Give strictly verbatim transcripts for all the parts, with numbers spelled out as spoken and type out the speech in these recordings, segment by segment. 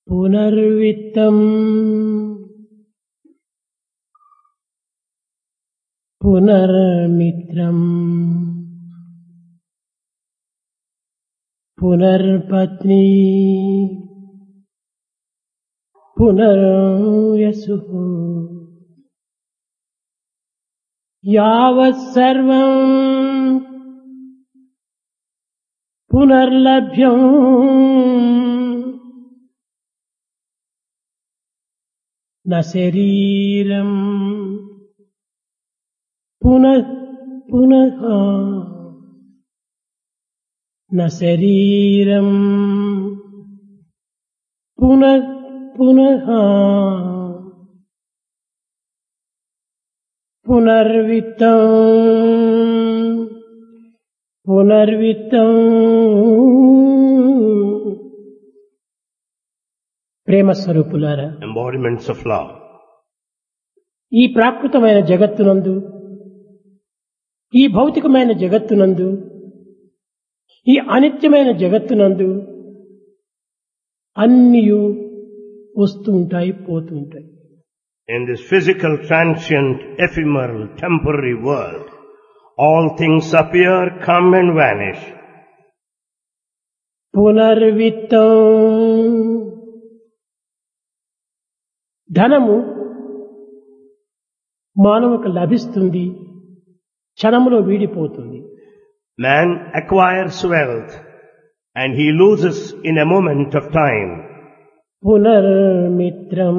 పునర్విత్తం పునర్మిత్రం పునర్పత్ని పునర్యసుః యావత్ సర్వం పునర్లభ్యం న శరీరం పునః పునః న శరీరం పునః పునః పునర్విత్తం పునర్విత్తం. ప్రేమ స్వరూపులారా, embodiments of love. ఈ ప్రాకృతమైన జగత్తునందు, ఈ భౌతికమైన జగత్తునందు, ఈ అనిత్యమైన జగత్తునందు అన్నియు వస్తూ ఉంటాయి, పోతూ ఉంటాయి. In this physical, transient, ephemeral, temporary world, all things appear, come and vanish. పునర్విత్తం. ధనము మానవుకు లభిస్తుంది, క్షణములో వీడిపోతుంది. Man acquires wealth and he loses in a moment of time. పునర్మిత్రం.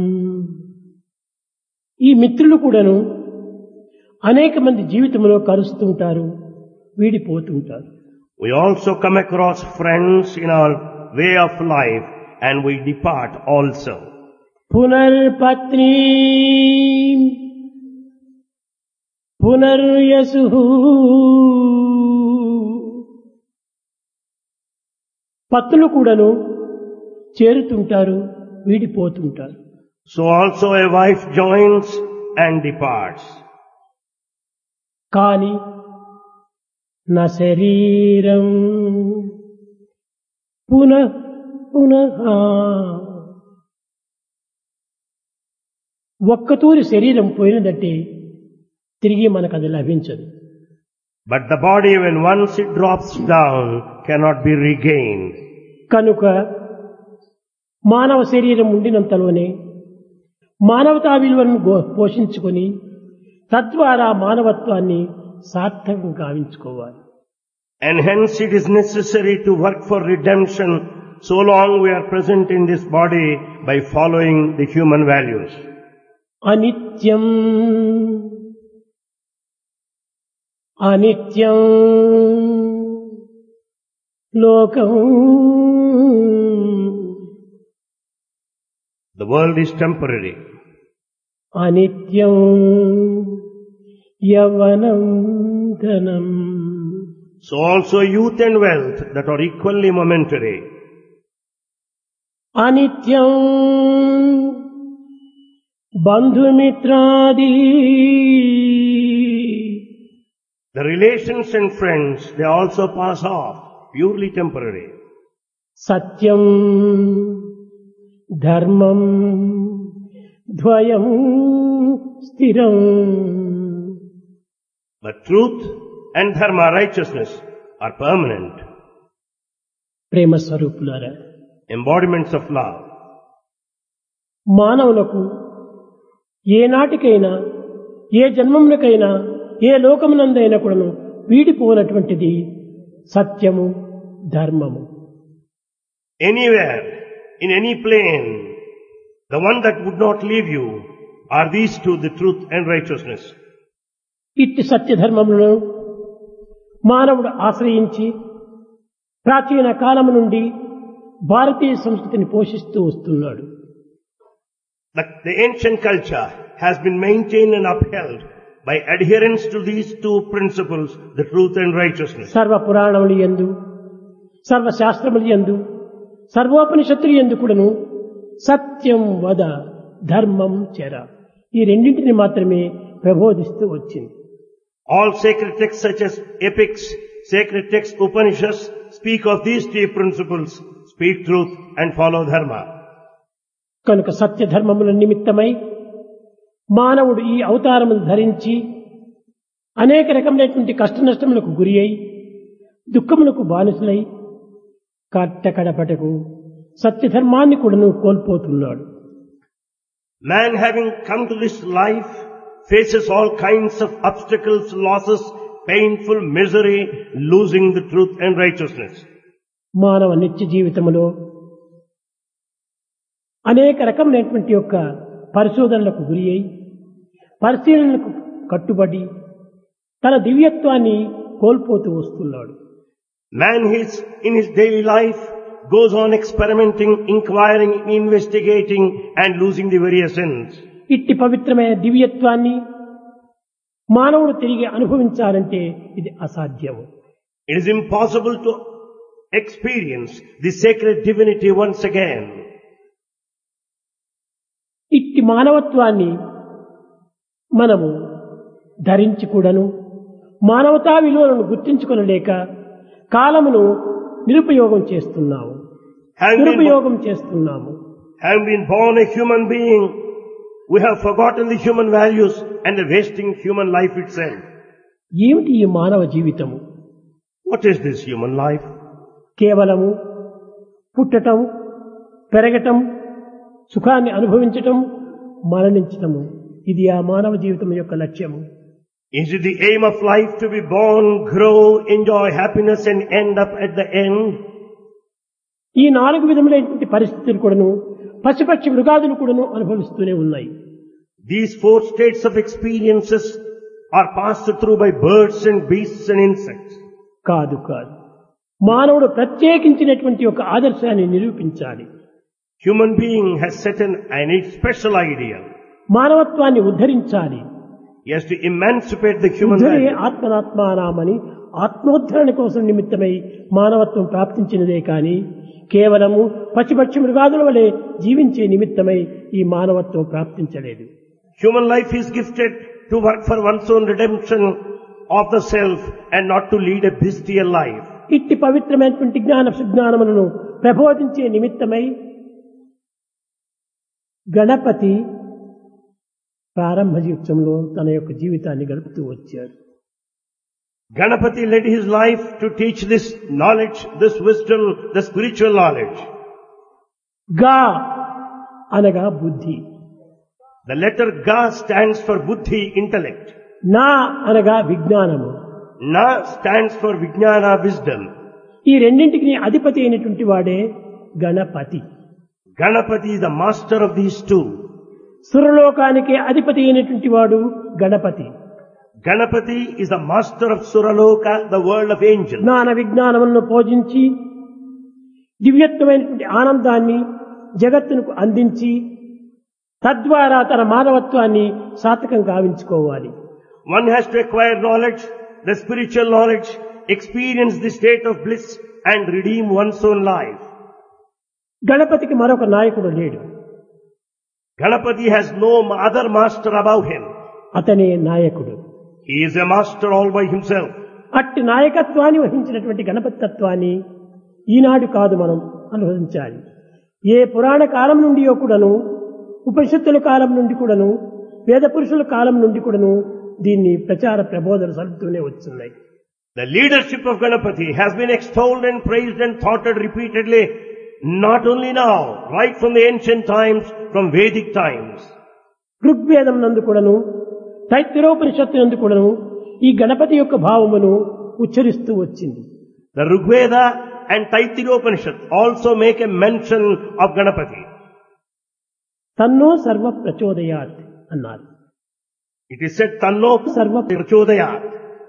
ఈ మిత్రులు కూడాను అనేక మంది జీవితంలో కలుస్తుంటారు, వీడిపోతుంటారు. We also come across friends in our way of life and we depart also. పునర్పత్ని పునర్యసుః. పత్నులు కూడాను చేరుతుంటారు, వీడిపోతుంటారు. So also a wife joins and departs. కాని నా శరీరం పునః పునః. ఒక్కతూరి శరీరం పోయినదంటే తిరిగి మనకు అది లభించదు. But the body, when once it drops down, cannot be regained. కనుక మానవ శరీరం ఉండినంతలోనే మానవతా విలువలను గో- పోషించుకొని తద్వారా మానవత్వాన్ని సార్థకం గావించుకోవాలి. And hence it is necessary to work for redemption so long we are present in this body by following the human values. అనిత్యం అనిత్యం లోకం. The world is temporary. అనిత్యం యవ్వనం ధనం. So also youth and wealth that are equally momentary. అనిత్యం బంధుమిత్రాది. The relations and friends, they also pass off, purely temporary. సత్యం ధర్మం ద్వయం స్థిరం. But truth and dharma, righteousness, are permanent, ప్రేమ స్వరూపులారా, embodiments of love. మానవులకు ఏనాటికైనా, ఏ జన్మమునకైనా, ఏ లోకమునందైనా కూడాను వీడిపోనటువంటిది సత్యము ధర్మము. Anywhere, in any plane, the one that would not leave you are these two, the truth and righteousness. ఇట్టి సత్యధర్మములను మానవుడు ఆశ్రయించి ప్రాచీన కాలము నుండి భారతీయ సంస్కృతిని పోషిస్తూ వస్తున్నాడు. The, the ancient culture has been maintained and upheld by adherence to these two principles, the truth and righteousness. సర్వ పురాణములు యందు, సర్వ శాస్త్రములు యందు, సర్వోపనిషత్తులు యందు కూడాను సత్యం వద ధర్మం చెర, ఈ రెండింటిని మాత్రమే ప్రబోధిస్తూ వచ్చింది. All sacred texts such as epics, sacred texts, Upanishads speak of these three principles, speak truth and follow dharma. కనుక సత్య ధర్మముల నిమిత్తమై మానవుడు ఈ అవతారమును ధరించి అనేక రకములైనటువంటి కష్ట నష్టములకు గురి అయి దుఃఖములకు బానిసలై కట్టకడపటకు సత్యధర్మాన్ని కూడాను కోల్పోతున్నాడు. Man having come to this life faces all kinds of obstacles, losses, painful misery, losing the truth and righteousness. మానవ నిత్య జీవితములో అనేక రకమైనటువంటి యొక్క పరిశోధనలకు గురి అయి పరిశీలనలకు కట్టుబడి తన దివ్యత్వాన్ని కోల్పోతూ వస్తున్నాడు. Man is in his daily life goes on experimenting, inquiring, investigating and losing the very essence. ఇట్టి పవిత్రమైన దివ్యత్వాన్ని మానవుడు తిరిగి అనుభవించాలంటే ఇది అసాధ్యము. It is impossible to experience the sacred divinity once again. ఇట్టి మానవత్వాన్ని మనము ధరించి కూడాను మానవతా విలువలను గుర్తించుకొనలేక కాలమును నిరుపయోగం చేస్తున్నాము, దురుపయోగం చేస్తున్నాము. Having been born a human being, we have forgotten the human values and are wasting human life itself. ఏమిటి ఈ మానవ జీవితము? What is this human life? కేవలము పుట్టటం, పెరగటం, సుఖాన్ని అనుభవించటం, మరణించటము, ఇది ఆ మానవ జీవితం యొక్క లక్ష్యము. Is it the aim of life to be born, grow, enjoy happiness and end up at the end? ఈ నాలుగు విధములైనటువంటి పరిస్థితులు కూడాను పశుపక్షి మృగాదులు కూడాను అనుభవిస్తూనే ఉన్నాయి. These four states of experiences are passed through by birds and beasts and insects. కాదు కాదు మానవుడు ప్రత్యేకించినటువంటి ఒక ఆదర్శాన్ని నిరూపించాలి. Human being has set an, an special ideal. మానవత్వాన్ని ఉద్ధరించాలి. He has to emancipate the human ఉద్ధరే value. ఆత్మనాత్మానామని ఆత్మోద్ధరణ కోసం నిమిత్తమై మానవత్వం ప్రాప్తించినదే కాని కేవలము పశుపక్షి మృగాదుల వలె జీవించే నిమిత్తమై ఈ మానవత్వం ప్రాప్తించలేదు. Human life is gifted to work for one's own redemption of the self and not to lead a bestial life. ఇట్టి పవిత్రమైనటువంటి జ్ఞాన సుజ్ఞానములను ప్రబోధించే నిమిత్తమై గణపతి ప్రారంభ జీవితంలో తన యొక్క జీవితాన్ని గడుపుతూ వచ్చాడు. Ganapati led his life to teach this knowledge, this wisdom, the spiritual knowledge. గా అనగా బుద్ధి, The letter Ga stands for Buddhi, intellect. నా అనగా విజ్ఞానము, Na stands for Vijnana, wisdom. ఈ రెండింటికి అధిపతి అయినటువంటి వాడే Ganapati. Ganapati is the master of these two. సురలోకానికి అధిపతి అయినటువంటి వాడు Ganapati. Ganapati is the master of Suraloka, the world of angels. జ్ఞాన విజ్ఞానములను పూజించి దివ్యత్వమైనటువంటి ఆనందాన్ని జగత్తునకు అందించి తద్వారా తన మానవత్వాన్ని సార్థకం గావించుకోవాలి. One has to acquire knowledge, the spiritual knowledge, experience the state of bliss and redeem one's own life. గణపతికి మరొక నాయకుడు లేడు. Ganapati has no other master above him. అతనే నాయకుడు. He is a master all by himself. అట్టి నాయకత్వాన్ని వహించినటువంటి గణపతి తత్వాన్ని ఈనాడు కాదు మనం అనుభవించాలి. ఏ పురాణ కాలం నుండి కూడాను, ఉపనిషత్తుల కాలం నుండి కూడాను, వేద పురుషుల కాలం నుండి కూడాను దీన్ని ప్రచార ప్రబోధన సలుపుతూనే వస్తున్నాయి. The leadership of Ganapati has been extolled and praised and thoughted repeatedly, not only now, right from the ancient times, from Vedic times. ఋగ్వేదం నందు కూడాను, తైత్తిరోపనిషత్తు నందు కూడాను ఈ గణపతి యొక్క భావమును ఉచ్చరిస్తూ వచ్చింది. The Rigveda and Taittiriyopanishad also make a mention of Ganapati. తన్నో సర్వ ప్రచోదయాత్ అన్నారు. It is said, Tanno సర్వ Prachodayat.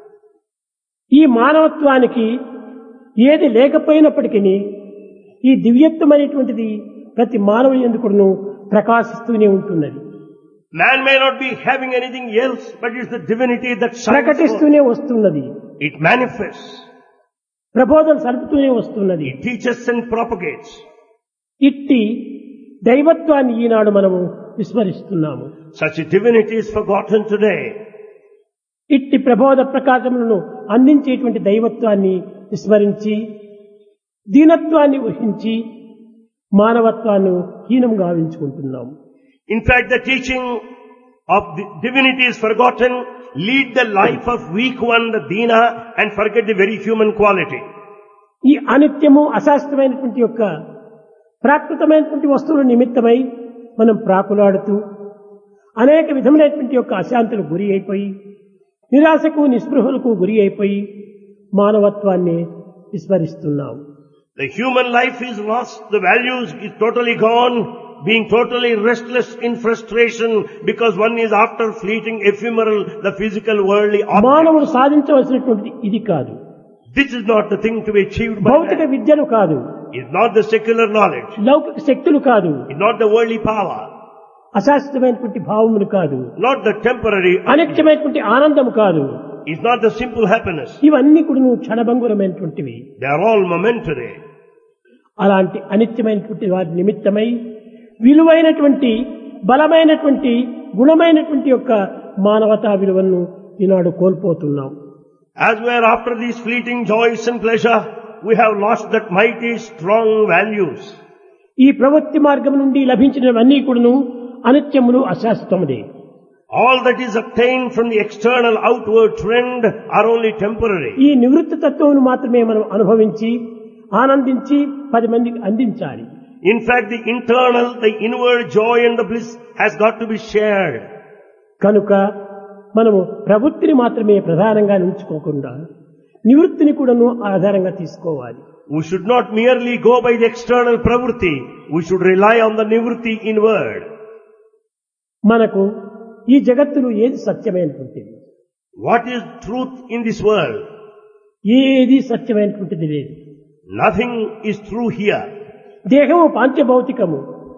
ఈ మానవత్వానికి ఏది లేకపోయినప్పటికీ ఈ దివ్యత్వం అనేటువంటిది ప్రతి మానవుని యందు ప్రకాశిస్తూనే ఉంటున్నది. Man may not be having anything else, but it's the divinity that shines forth. ప్రకటిస్తూనే వస్తున్నది. It manifests. ప్రబోధన సలుపుతూనే వస్తున్నది. It teaches and propagates. ఇట్టి దైవత్వాన్ని ఈనాడు మనము విస్మరిస్తున్నాము. Such a divinity is forgotten today. ఇట్టి ప్రబోధ ప్రకాశములను అందించేటువంటి దైవత్వాన్ని విస్మరించి దీనత్వాన్ని వహించి మానవత్వాన్ని హీనం గావించుకుంటున్నాం. In fact, the teaching of the divinity is forgotten. Lead the life of weak one, the Dina, and forget the very human quality. ఈ అనిత్యము అశాస్త్రమైనటువంటి యొక్క ప్రాకృతమైనటువంటి వస్తువుల నిమిత్తమై మనం ప్రాకులాడుతూ అనేక విధములైనటువంటి యొక్క అశాంతులకు గురి అయిపోయి నిరాశకు నిస్పృహలకు గురి అయిపోయి మానవత్వాన్ని విస్మరిస్తున్నాం. The human life is lost, the values is totally gone, being totally restless in frustration because one is after fleeting ephemeral, the physical worldly మానవుడు objects. సాధించవలసినటువంటి ఇది కాదు, This is not the thing to be achieved by భౌతిక man. విద్యలు కాదు, It's not the secular knowledge. లౌకిక శక్తులు కాదు, It's not the worldly power. అశాశ్వతమైనటువంటి భావములు కాదు, Not the temporary. అనిత్యమైనటువంటి ఆనందము కాదు. It's not the simple happiness. ఇవన్నీ కూడా నువ్వు క్షణభంగురమైనటువంటివి. They are all momentary. అలాంటి అనిత్యమైనటువంటి వారి నిమిత్తమై విలువైనటువంటి బలమైనటువంటి గుణమైనటువంటి యొక్క మానవతా విలువను ఈనాడు కోల్పోతున్నాం. As we are after these fleeting joys and pleasure, we have lost that mighty strong values. ఈ ప్రవృత్తి మార్గం నుండి లభించినవన్నీ కూడాను అనిత్యములు అశాశ్వతములే. All that is obtained from the external outward trend are only temporary. ఈ నివృత్తి తత్వమును మాత్రమే మనం అనుభవించి ఆనందించి పది మందికి అందించాలి. In fact, the internal, the inward joy and the bliss has got to be shared. కనుక మనము ప్రవృత్తిని మాత్రమే ప్రధానంగా ఉంచుకోకుండా నివృత్తిని కూడాను ఆధారంగా తీసుకోవాలి. We should not merely go by the external pravrutti. We should rely on the nivrutti inward. మనకు ఈ జగత్తులో ఏది సత్యమైనటువంటిది, What is truth in this world? ఏది సత్యమైనటువంటిది లేదు. Nothing is true here. దేహము పాంచభౌతికము,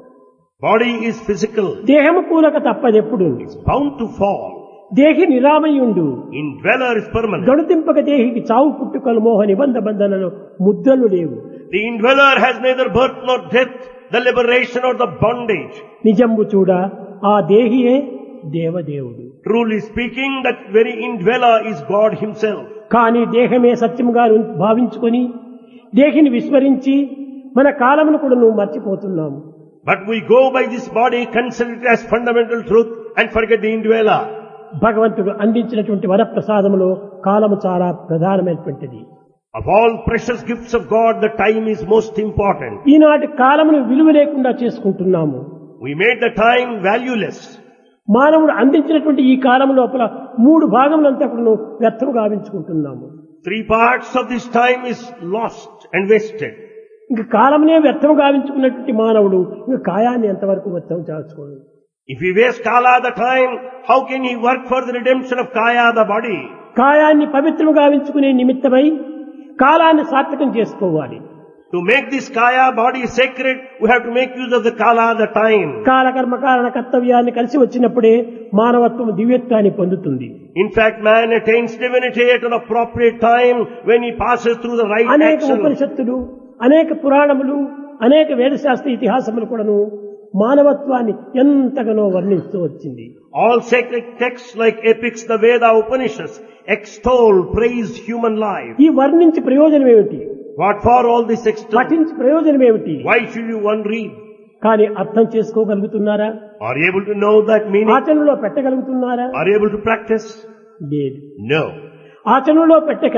Body is physical. దేహము కూలక తప్పదెప్పుడు. It's bound to fall. దేహి నిరామయుండు, Indweller is permanent. గణుతింపక దేహికి చావు పుట్టుకలు మోహ నిబంధ బంధనలు ముద్రలు లేవు. The indweller has neither birth nor death, the liberation or the bondage. నిజంబు చూడ ఆ దేహియే దేవదేవుడు. Truly speaking, that very indweller is God himself. కానీ దేహమే సత్యముగా భావించుకొని దేహిని విస్మరించి మన కాలమును కూడా నువ్వు మర్చిపోతున్నాము. But we go by this body, consider it as fundamental truth and forget the indweller. భగవంతుడు అందించినటువంటి వరప్రసాదములో కాలము చాలా ప్రధానమైనటువంటిది. Of all precious gifts of God, the time is most important. ఈనాటి కాలమును విలువ లేకుండా చేసుకుంటున్నాము. We made the time valueless. మానవుడు అందించినటువంటి ఈ కాలం లోపల మూడు భాగములంతా కూడా వ్యర్థము గావించుకుంటున్నాము. Three parts of this time is lost and wasted. ఇంకా కాలమునే వ్యర్థము గావించుకున్నటువంటి మానవుడు ఇంకా కాయాన్ని ఎంతవరకు వ్యర్థం చేసుకోడు. If he wastes Kala the time, how can he work for the redemption of Kaya the body? కాయాన్ని పవిత్రము గావించుకునే నిమిత్తమై కాలాన్ని సార్థకం చేసుకోవాలి. To make this Kaya body sacred, we have to make use of the Kala the time. కాలకర్మ కారణ కర్తవ్యాన్ని కలిసి వచ్చినప్పుడే మానవత్వం దివ్యత్వాన్ని పొందుతుంది. In fact, man attains divinity at an appropriate time when he passes through the right అనేక action. ఉపనిషత్తులు, అనేక పురాణములు, అనేక వేదశాస్త్ర ఇతిహాసములు కూడాను మానవత్వాన్ని ఎంతగానో వర్ణిస్తూ వచ్చింది. All sacred texts like epics, the Veda, Upanishads extol, praise human life. ఈ వర్ణించి ప్రయోజనం ఏమిటి? What for all this extol? పఠించి ప్రయోజనం ఏమిటి? Why should you one read? కానీ అర్థం చేసుకోగలుగుతున్నారా? Are you able to know that meaning? ఆచరణలో పెట్టగలుగుతున్నారా? Are you able to practice? లేదు. No. ఆచరణలో పెట్టక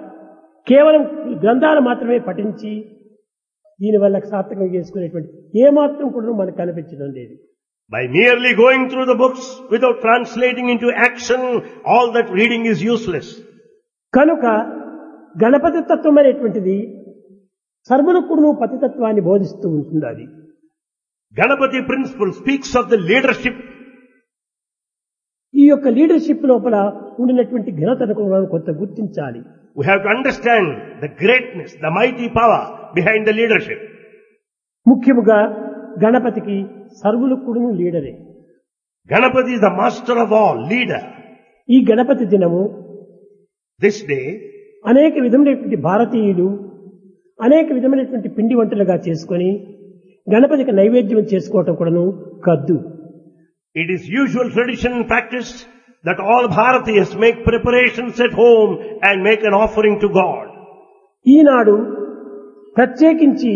కేవలం గ్రంథాలు మాత్రమే పఠించి దీనివల్ల సార్థకం చేసుకునేటువంటి ఏమాత్రం కూడా మనకు కనిపించడం లేదు. By merely going through the books without translating into action, all that reading is useless. కనుక గణపతి తత్వం అనేటువంటిది సర్వులకు కూడా పతితత్వాన్ని బోధిస్తూ ఉంటుంది. అది Ganapati principle speaks of the leadership. ఈ యొక్క లీడర్షిప్ లోపల ఉండినటువంటి ఘనతను మనం కొంత గుర్తించాలి. We have to understand the greatness, the mighty power behind the leadership. ముఖ్యముగా గణపతికి సర్వులకు కూడా లీడరే. Ganapati is the master of all, leader. ఈ గణపతి దినము This day, అనేక విధమైనటువంటి భారతీయులు అనేక విధమైనటువంటి పిండి వంటలుగా చేసుకొని గణపతికి నైవేద్యం చేసుకోవటం కూడాను కద్దు. it is usual tradition and practice that all Bharatiyas make preparations at home and make an offering to God. ఈనాడు ప్రత్యేకించి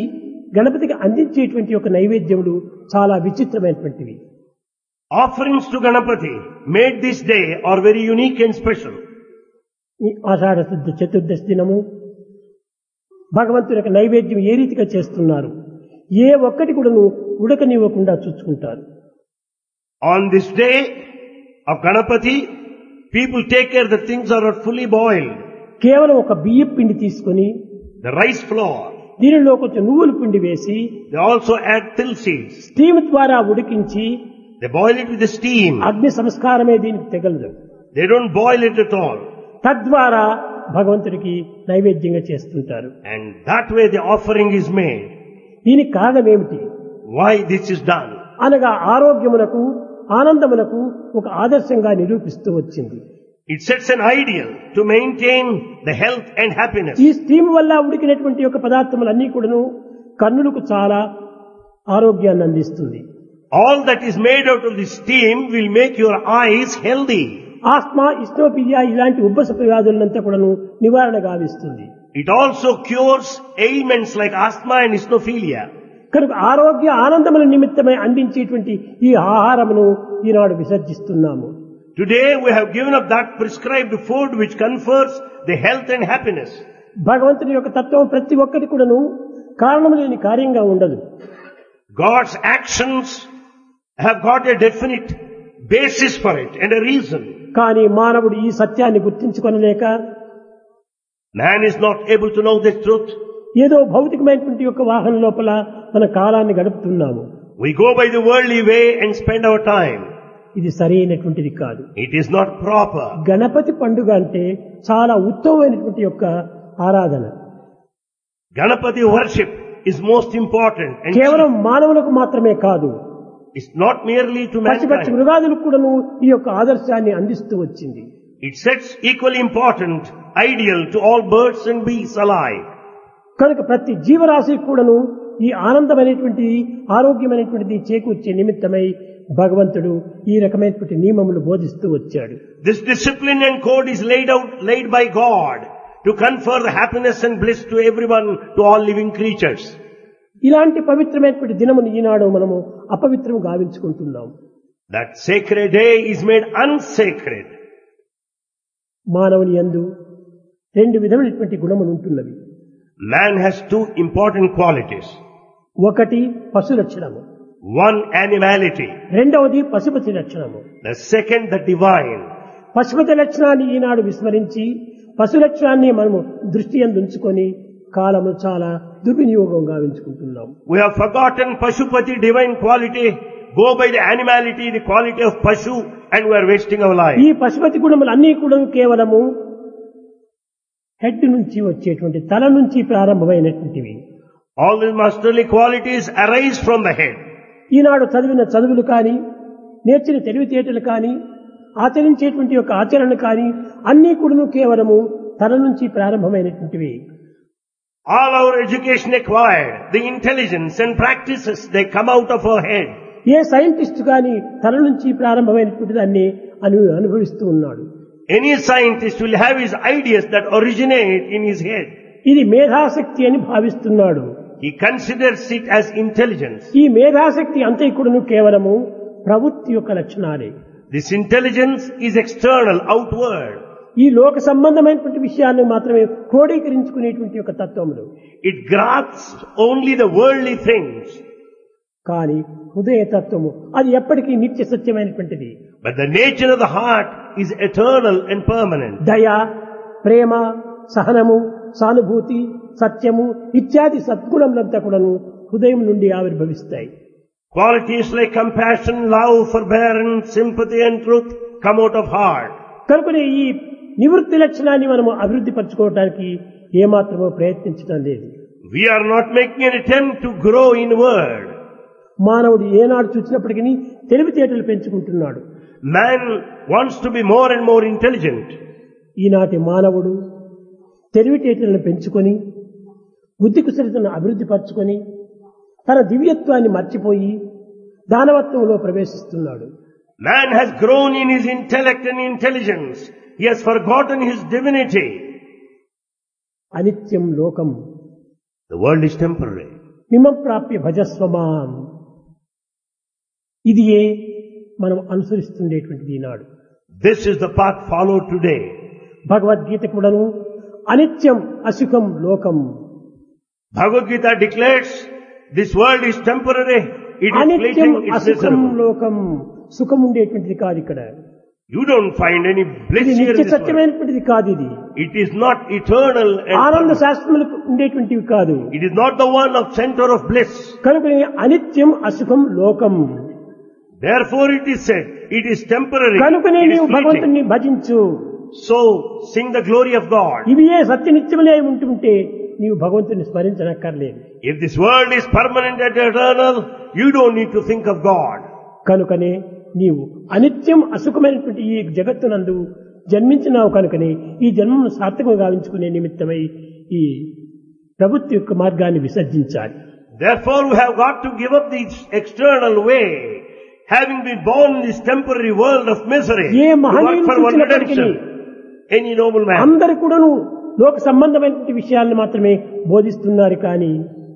గణపతికి అందించేటువంటి ఒక నైవేద్యములు చాలా విచిత్రమైనటువంటివి. Offerings to Ganapati made this day are very unique and special. ఈ ఆషాఢ శుద్ధ చతుర్దశి దినము భగవంతుని యొక్క నైవేద్యం ఏ రీతిగా చేస్తున్నారు, ఏ ఒక్కటి కూడాను ఉడకనివ్వకుండా చూసుకుంటారు. On this day of Ganapati, people take care that things are not fully boiled. కేవలం ఒక బియ్యం పిండి తీసుకొని The rice flour, దీనిలో కొంచెం నువ్వుల పిండి వేసి they also add till seeds. Steam ద్వారా ఉడికించి They boil it with the steam. అగ్ని సంస్కారమే దీనికి తెగలదు. They don't boil it at all. తద్వారా భగవంతుడికి నైవేద్యంగా చేస్తుంటారు. And that way the offering is made. దీనికి కారణం ఏమిటి Why this is done? అనగా ఆరోగ్యమునకు ఆనందమునకు ఒక ఆదర్శంగా నిరూపిస్తూ వచ్చింది. It sets an ideal to maintain the health and happiness. ఈ స్టీమ్ వల్ల ఉడికినటువంటి యొక్క పదార్థములన్నీ కూడాను కన్నులకు చాలా ఆరోగ్యాన్ని అందిస్తుంది. All that is made out of the steam will make your eyes healthy. Asma, ఇస్నోపిలియా ఇలాంటి ఉబ్బసపు వ్యాధులంతా కూడాను నివారణ గావిస్తుంది. It also cures ailments like asthma and eosinophilia. కనుక ఆరోగ్య ఆనందముల నిమిత్తమై అందించేటువంటి ఈ ఆహారమును ఈనాడు విసర్జిస్తున్నాము. Today we have given up that prescribed food which confers the health and happiness. భగవంతుని యొక్క తత్వం ప్రతి ఒక్కటి కూడాను కారణము లేని కార్యంగా ఉండదు. God's actions have got a definite basis for it and a reason. కానీ మానవుడు ఈ సత్యాన్ని గుర్తించుకొనలేక Man is not able to know the truth. ఏదో భౌతికమైనటువంటి యొక్క వాహన లోపల మన కాలాన్ని గడుపుతున్నాము. We go by the worldly way and spend our time. ఇది సరైనటువంటిది కాదు. It is not proper. Ganapati పండుగ అంటే చాలా ఉత్తమమైనటువంటి యొక్క ఆరాధన. Ganapati worship is most important and కేవలం మానవులకు మాత్రమే కాదు, it's not merely to పశుపక్షి mankind. మృగాదులకు కూడాను ఈ యొక్క ఆదర్శాన్ని అందిస్తూ వచ్చింది. It sets equally important ideal to all birds and beasts alike. కనుక ప్రతి జీవరాశికి కూడాను ఈ ఆనందమైనటువంటిది ఆరోగ్యమైనటువంటిది చేకూర్చే నిమిత్తమై భగవంతుడు ఈ రకమైనటువంటి నియమములు బోధిస్తూ వచ్చాడు. This discipline and code is laid out, laid by God to confer the happiness and bliss to everyone, to all living creatures. ఇలాంటి పవిత్రమైనటువంటి దినమును ఈనాడు మనము అపవిత్రము గావించుకుంటున్నాం. That sacred day is made unsacred. మానవుని యందు రెండు విధమైనటువంటి గుణములు ఉంటున్నవి. Man has two important qualities. ఒకటి పశు లక్షణము, One, animality. రెండవది పశుపతి లక్షణము. The second, the divine. Pashupati లక్షణాన్ని ఈనాడు విస్మరించి పశు లక్షణాన్ని మనము దృష్టి యందు ఉంచుకొని కాలము చాలా దుర్వినియోగం గావించుకుంటున్నాం. We have forgotten Pashupati, divine quality, go by the animality, the quality of Pashu, and we are wasting our life. ఈ పశుపతి గుణములు అన్ని కూడా కేవలము హెడ్ నుంచి వచ్చేటువంటి తల నుంచి ప్రారంభమైనటువంటివి. All these masterly qualities arise from the head. ఈనాడు చదివిన చదువులు కానీ, నేర్చిన తెలివితేటలు కానీ, ఆచరించేటువంటి యొక్క ఆచరణ కానీ అన్నీ కూడాను కేవలము తల నుంచి ప్రారంభమైనటువంటివి. All our education acquired, the intelligence and practices, they come out of our head. ఏ సైంటిస్ట్ కానీ తల నుంచి ప్రారంభమైనటువంటి దాన్ని అను అనుభవిస్తూ ఉన్నాడు. Any scientist will have his ideas that originate in his head. ఇది మేధాశక్తి అని భావిస్తున్నాడు. He considers it as intelligence. ఈ మేధాశక్తి అంతే కూడాను కేవలము ప్రవృత్తి యొక్క లక్షణాలే. This intelligence is external, outward. ఈ లోక సంబంధమైనటువంటి విషయాన్ని మాత్రమే క్రోడీకరించుకునేటువంటి యొక్క తత్వములు. It grasps only the worldly things. కానీ హృదయ తత్వము అది ఎప్పటికీ నిత్య సత్యమైనటువంటిది. But the nature of the heart is eternal and permanent. దయ, ప్రేమ, సహనము, సానుభూతి, సత్యము ఇత్యాది సద్గుణములంతా కూడాను హృదయం నుండి ఆవిర్భవిస్తాయి. Qualities like compassion, love, forbearance, sympathy and truth come out of heart. కనుకనే ఈ నివృత్తి లక్షణాన్ని మనము అభివృద్ధి పరచుకోవడానికి ఏమాత్రమో ప్రయత్నించడం లేదు. We are not making an attempt to grow inward. మానవుడు ఏనాడు చూసినప్పటికీ తెలివితేటలు పెంచుకుంటున్నాడు. Man wants to be more and more intelligent. ఈనాటి మానవుడు తెలివితేటలను పెంచుకొని బుద్ధి కుశలతను అభివృద్ధి పరచుకొని తన దివ్యత్వాన్ని మర్చిపోయి దానవత్వంలో ప్రవేశిస్తున్నాడు. Man has grown in his intellect and intelligence. He has forgotten his divinity. అనిత్యం లోకం. The world is temporary. మిమం ప్రాప్య భజస్వమాం. ఇది ఏ మనం అనుసరిస్తుండేటువంటిది ఈనాడు. This is the path followed today. Bhagavad Gita కూడాను అనిత్యం అసుఖం లోకం. Bhagavad Gita declares this world is temporary, it is అనిత్యం fleeting, it's అసుఖం miserable. లోకం. సుఖం ఉండేటువంటిది కాదు ఇక్కడ. You don't find any bliss ఇది here in నిత్య this world. సత్యమైనటువంటిది కాదు. ఇది It is not eternal and ఆనంద permanent. శాస్త్రములకు ఉండేటువంటివి కాదు. It is not the one of center of bliss. కనుక అనిత్యం అసుఖం లోకం. Therefore it is said, it is temporary, కనుకనే it is నీవు fleeting. భగవంతుని భజించు. So sing the glory of God. ఇవి ఏ సత్యనిత్యములే అయి ఉంటుంటే నీవు భగవంతుని స్మరించనక్కర్లేదు. If this world is permanent and eternal, you don't need to think of God. కనుకనే నీవు అనిత్యం అసుఖమైనటువంటి ఈ జగత్తునందు జన్మించినావు. కనుకనే ఈ జన్మను సార్థకం గావించుకునే నిమిత్తమై ఈ ప్రభుత్వ యొక్క మార్గాన్ని విసర్జించాలి. Therefore we have got to give up this external way, having been born in this temporary world of misery, A to work మహనీయులు for one చూసినప్పటికీ redemption. Any noble man. అందరు కూడాను లోక సంబంధమైనటువంటి విషయాలను మాత్రమే బోధిస్తున్నారు కానీ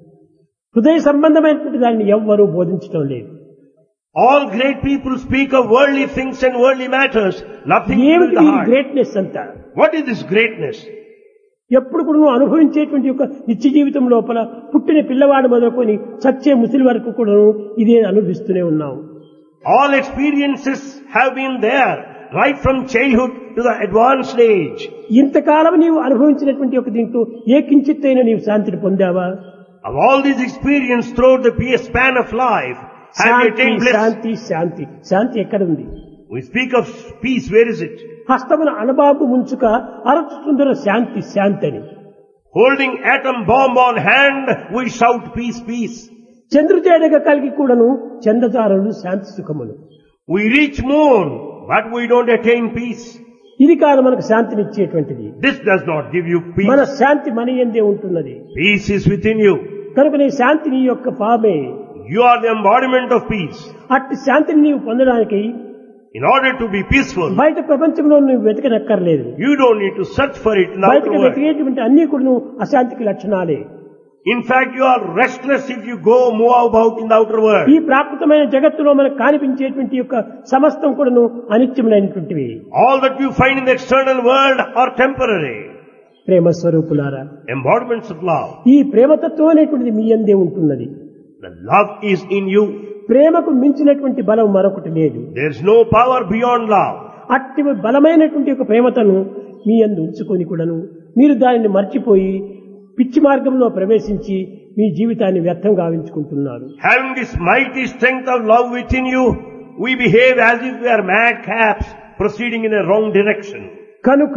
హృదయ సంబంధమైనటువంటి దాన్ని ఎవ్వరూ బోధించడం లేదు. All great people speak of worldly things and worldly matters, nothing to do with ఏమిటి the ఈ heart. గ్రేట్నెస్ అంతా? What is this greatness? ఎప్పుడు కూడా నువ్వు అనుభవించేటువంటి యొక్క నిత్య జీవితం లోపల పుట్టిన పిల్లవాడు మొదలుకొని చచ్చే ముసలి వరకు కూడా ఇదే అనుభవిస్తూనే ఉన్నావు. All experiences have been there, right from childhood to the advanced age. ఇంతకాలం నీవు అనుభవించినటువంటి ఒక దీంతో ఏ కించిత్తైనా నీవు శాంతిని పొందావా? Of all these experiences throughout the pe- span of life, have you Shanti attained bliss? శాంతి శాంతి శాంతి ఎక్కడ ఉంది? We speak of peace, where is it? హస్తమున అణబాబు ముంచుక అరచుతుందర శాంతి శాంతి అని. Holding atom bomb on hand, we shout peace, peace. చంద్రుచేడగ కలిగి కూడాను చంద్రతారలు శాంతి సుఖములు. We reach moon, but we don't attain peace. ఇది కాదు మనకు శాంతినిచ్చేటువంటిది. This does not give you మన peace. శాంతి మన యందే ఉంటున్నది. Peace is within you. కనుక నీ శాంతి నీ యొక్క ఫామే. You are the embodiment of peace. అట్టి శాంతిని నీవు పొందడానికి In order to be peaceful, బయట ప్రపంచంలో నువ్వు వెతకనక్కర్లేదు. you don't need to search for it in the outer బయటకు world. వెతికేటువంటి అన్ని కూడా నువ్వు అశాంతికి లక్షణాలే. In fact, you are restless if you go move about in the outer world. ఈ ప్రాకృతమైన జగత్తులో మనకు కనిపించేటువంటి యొక్క సమస్తం కూడాను అనిత్యములైనటువంటివి. All that you find in the external world are temporary. ప్రేమ స్వరూపులారా, Embodiments of love. ఈ ప్రేమతత్వం అనేటువంటిది మీ యందే ఉంటున్నది. The love is in you. ప్రేమకు మించినటువంటి బలం మరొకటి లేదు. There is no power beyond love. అట్టి బలమైనటువంటి ఒక ప్రేమతను మీ యందు ఉంచుకొని కూడాను మీరు దానిని మర్చిపోయి పిచ్చి మార్గంలో ప్రవేశించి మీ జీవితాన్ని వ్యర్థం గావించుకుంటున్నారు. Having this mighty strength of love within you, we behave as if we are madcaps proceeding in a wrong direction. కనుక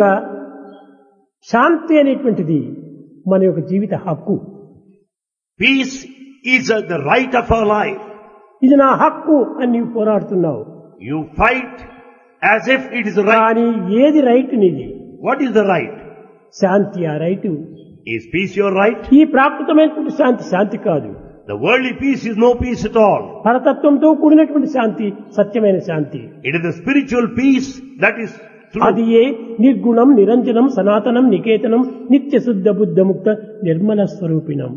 శాంతి అనేటువంటిది మన యొక్క జీవిత హక్కు. Peace is uh, the right of our life. ఇది నా హక్కు అని నీవు పోరాడుతున్నావు. You fight as if it is right. కానీ ఏది రైట్ నీది? What is the right? శాంతి ఆ right. Is peace your right? ఈ ప్రాకృతమైనటువంటి శాంతి శాంతి కాదు. The worldly peace is no peace at all. పరతత్వంతో కూడినటువంటి శాంతి సత్యమైన శాంతి. It is the spiritual peace that is true. అది ఏ నిర్గుణం నిరంజనం సనాతనం నికేతనం నిత్య శుద్ధ బుద్ధ ముక్త Nirmala స్వరూపిణం.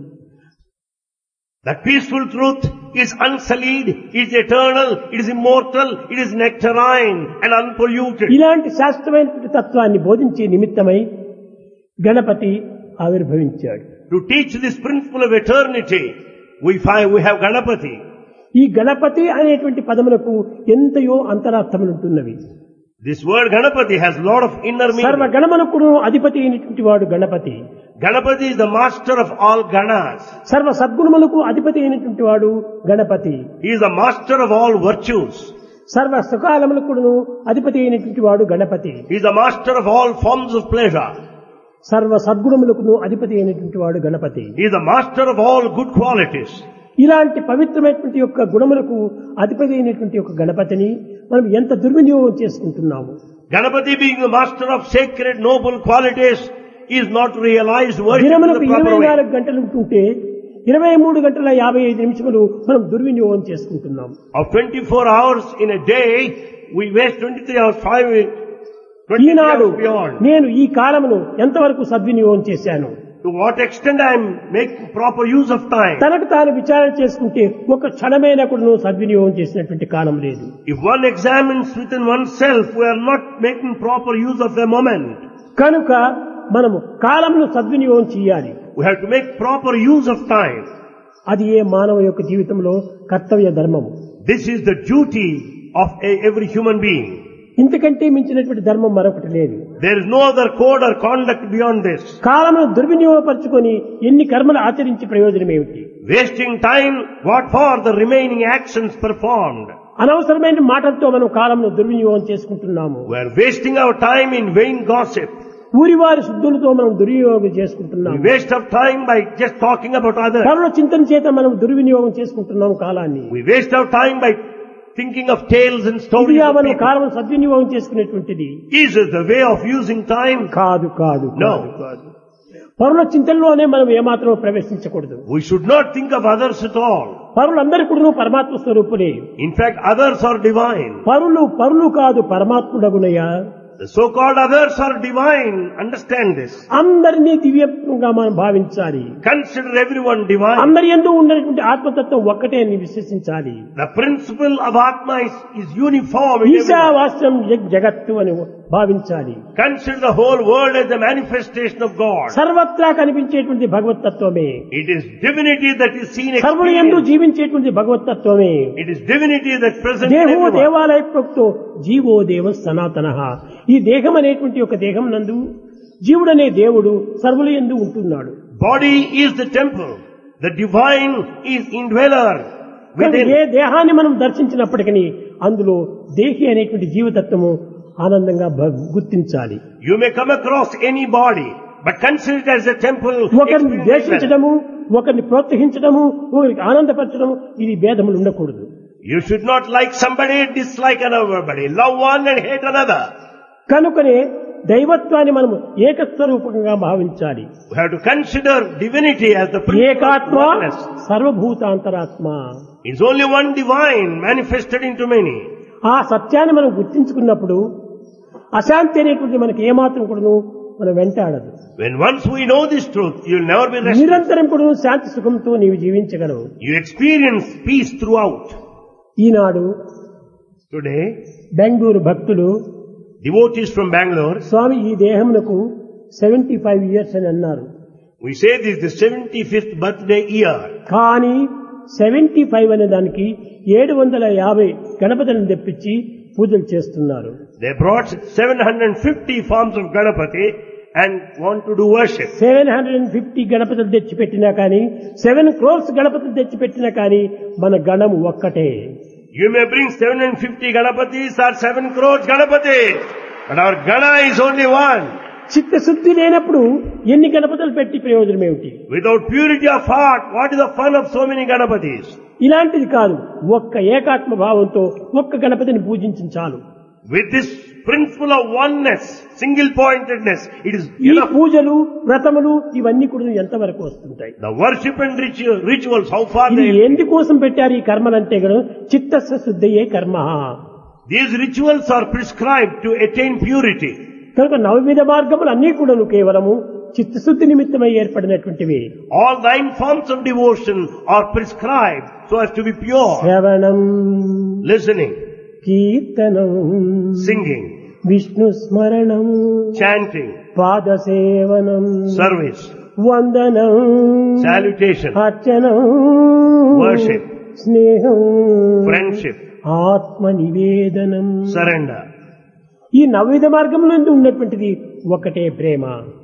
That peaceful truth is unsullied, is eternal, it is immortal, it is nectarine and unpolluted. ఇలాంటి శాస్త్రమైనటువంటి తత్వాన్ని బోధించే నిమిత్తమై Ganapati ఆవిర్భవించాడు. To teach this principle of eternity, we find we have Ganapati. ఈ గణపతి అనేటువంటి పదములకు ఎంతయో అంతరార్థములుంటున్నవి. This word Ganapati has a lot of inner సర్వ meaning. గణమునకుడు అధిపతి అయినటువంటి వాడు Ganapati. Ganapati is the master of all Ganas. సర్వ సద్గుణములకు అధిపతి అయినటువంటి వాడు Ganapati. He is the master of all virtues. సర్వ సుఖాలములకుడు అధిపతి అయినటువంటి వాడు Ganapati. He is the master of all forms of pleasure. సర్వ సద్గుణములకు అధిపతి అయినటువంటి వాడు Ganapati. He is the master of all good qualities. ఇలాంటి పవిత్రమైనటువంటి యొక్క గుణములకు అధిపతి అయినటువంటి యొక్క గణపతిని మనం ఎంత దుర్వినియోగం చేసుకుంటున్నాము. Ganapati being the master of sacred noble qualities is not realized worship in దినములకు the proper ఇరవై way. నాలుగు గంటలు ఉంటుంటే ఇరవై మూడు గంటల యాభై ఐదు నిమిషములు మనం దుర్వినియోగం చేసుకుంటున్నాం. Of twenty-four hours in a day, we waste twenty-three hours, five, twenty Eenadu hours beyond. నేను ఈ కాలమును ఎంతవరకు సద్వినియోగం చేశాను? To To what extent I am making proper use of time. తనకు తాను విచారణ చేసుకుంటే ఒక క్షణమైనా కూడా నువ్వు సద్వినియోగం చేసినటువంటి కాలం లేదు. If one examines within oneself, we are not making proper use of the moment. కనుక మనము కాలంను సద్వినియోగం చేయాలి. We have to make proper use of time. అది ఏ మానవ యొక్క జీవితంలో కర్తవ్య ధర్మము. This is the duty of a, every human being. ఇంతకంటే మించినటువంటి ధర్మం మరొకటి లేదు. There is no other code or conduct beyond this. కాలమును దుర్వినియోగపరచుకొని ఎన్ని కర్మలు ఆచరించి ప్రయోజనం ఏమిటి? Wasting time, what for the remaining actions performed? అనవసరమైన మాటలతో మనం కాలంను దుర్వినియోగం చేసుకుంటున్నాము. We are wasting our time in vain gossip. ఊరివారి శుద్ధులతో మనం దుర్వినియోగం We చేసుకుంటున్నాము. waste of time by just talking about others. పరుల చింతన చేత మనం దుర్వినియోగం చేసుకుంటున్నాం కాలాన్ని. We waste our time by thinking of tales and stories ఇది of మనం people. కాలం సద్వినియోగం చేసుకునేటువంటిది Is it the way of using time? కాదు కాదు No. కాదు, కాదు. పరుల చింతనలోనే మనం ఏమాత్రం ప్రవేశించకూడదు. We should not think of others at all. పరులందరూ కూడా పరమాత్మ స్వరూపులే. In fact, others are divine. పరులు పరులు కాదు పరమాత్ముడగునయ్యా. The so-called others are divine. Understand this. అందరినీ దివ్యంగా మనం భావించాలి. Consider everyone divine. అందరి యందు ఉన్నటువంటి ఆత్మతత్వం ఒక్కటే అని విశ్వసించాలి. The principle of Atma is, is uniform in everyone. ఈశావాస్యం జగ్- జగత్తు అని భావించాలి. Consider the whole world as the manifestation of God. సర్వత్రా కనిపించేటువంటి భగవత్తత్వమే. It is divinity that is seen సర్వుల యందు experienced. జీవించేటువంటి భగవత్తత్వమే. It is divinity that presents in దేహో everyone. దేవాలయ ప్రోక్తో జీవో దేవ సనాతన. ఈ దేహం అనేటువంటి ఒక దేహం నందు జీవుడనే దేవుడు సర్వుల యందు ఉంటున్నాడు. Body is the temple. The divine is indweller కనుక within. ఏ దేహాన్ని మనం దర్శించినప్పటికీ అందులో దేహి అనేటువంటి జీవతత్వము ఆనందంగా భ- గుర్తించాలి. You may come across any body, but consider it as a temple. ఒకరిని experienced. ద్వేషించడము, ఒకరిని ప్రోత్సహించడము, ఒకరికి ఆనందపరచడము, ఇది భేదములు ఉండకూడదు. You should not like somebody, dislike another. Love one and hate another. కనుకనే దైవత్వాన్ని మనం ఏకస్వరూపంగా భావించాలి. We have to consider divinity as the principle of ఏకాత్మ oneness. సర్వభూతాంతరాత్మ. It's only one divine manifested into many. ఆ సత్యాన్ని మనం గుర్తించుకున్నప్పుడు అశాంతి అనేటువంటి మనకి ఏమాత్రం కూడా మనం వెంటాడదు. When once we know this truth, you'll never be restless. నిరంతరం కూడా శాంతి సుఖంతో నీవు జీవించగలవు. You experience peace throughout. Eenadu Today, Bengaluru భక్తులు devotees from Bangalore, స్వామి ఈ దేహమునకు సెవెంటీ ఫైవ్ ఇయర్స్ అని అన్నారు. we say this is the seventy-fifth birthday year. కానీ సెవెంటీ ఫైవ్ అనే దానికి ఏడు వందల యాభై గణపతులను తెప్పించి పూజలు చేస్తున్నారు. They brought seven hundred fifty forms of Ganapati and want to do worship. Seven hundred and fifty గణపతులు తెచ్చిపెట్టినా కానీ, సెవెన్ క్రోర్స్ గణపతులు తెచ్చిపెట్టినా కానీ మన గణం ఒక్కటే. You may bring seven hundred fifty Ganapatis or seven crores Ganapati, but our Gana is only one. చిత్తశుద్ధి లేనప్పుడు ఎన్ని గణపతులు పెట్టి ప్రయోజనం ఏమిటి? Without purity of heart, what is the fun of so many Ganapatis? ఇలాంటిది కాదు. ఒక్క ఏకాత్మ భావంతో ఒక్క గణపతిని పూజించిన చాలు. With this principle of oneness, single pointedness, it is ఈ enough. పూజలు వ్రతములు ఇవన్నీ కూడా ఎంతవరకు వస్తుంటాయి? The worship and ritual, rituals, how far ఇది they... ఎందుకోసం పెట్టారు ఈ కర్మలంటే కూడా చిత్తస్య శుద్ధయే కర్మ. These rituals are prescribed to attain purity. కనుక నవవిధ మార్గములు అన్నీ కూడా కేవలము చిత్తశుద్ధి నిమిత్తమై ఏర్పడినటువంటివి. All nine forms of devotion are prescribed so as to be pure. శ్రవణం, Listening, కీర్తనం, singing, విష్ణు స్మరణం, chanting, పాదసేవనం, service, వందనం, salutation, అర్చనం, worship, స్నేహం, friendship, ఆత్మ నివేదనం. surrender. ఈ నవవిధ మార్గంలో ఉన్నటువంటిది ఒకటే ప్రేమ.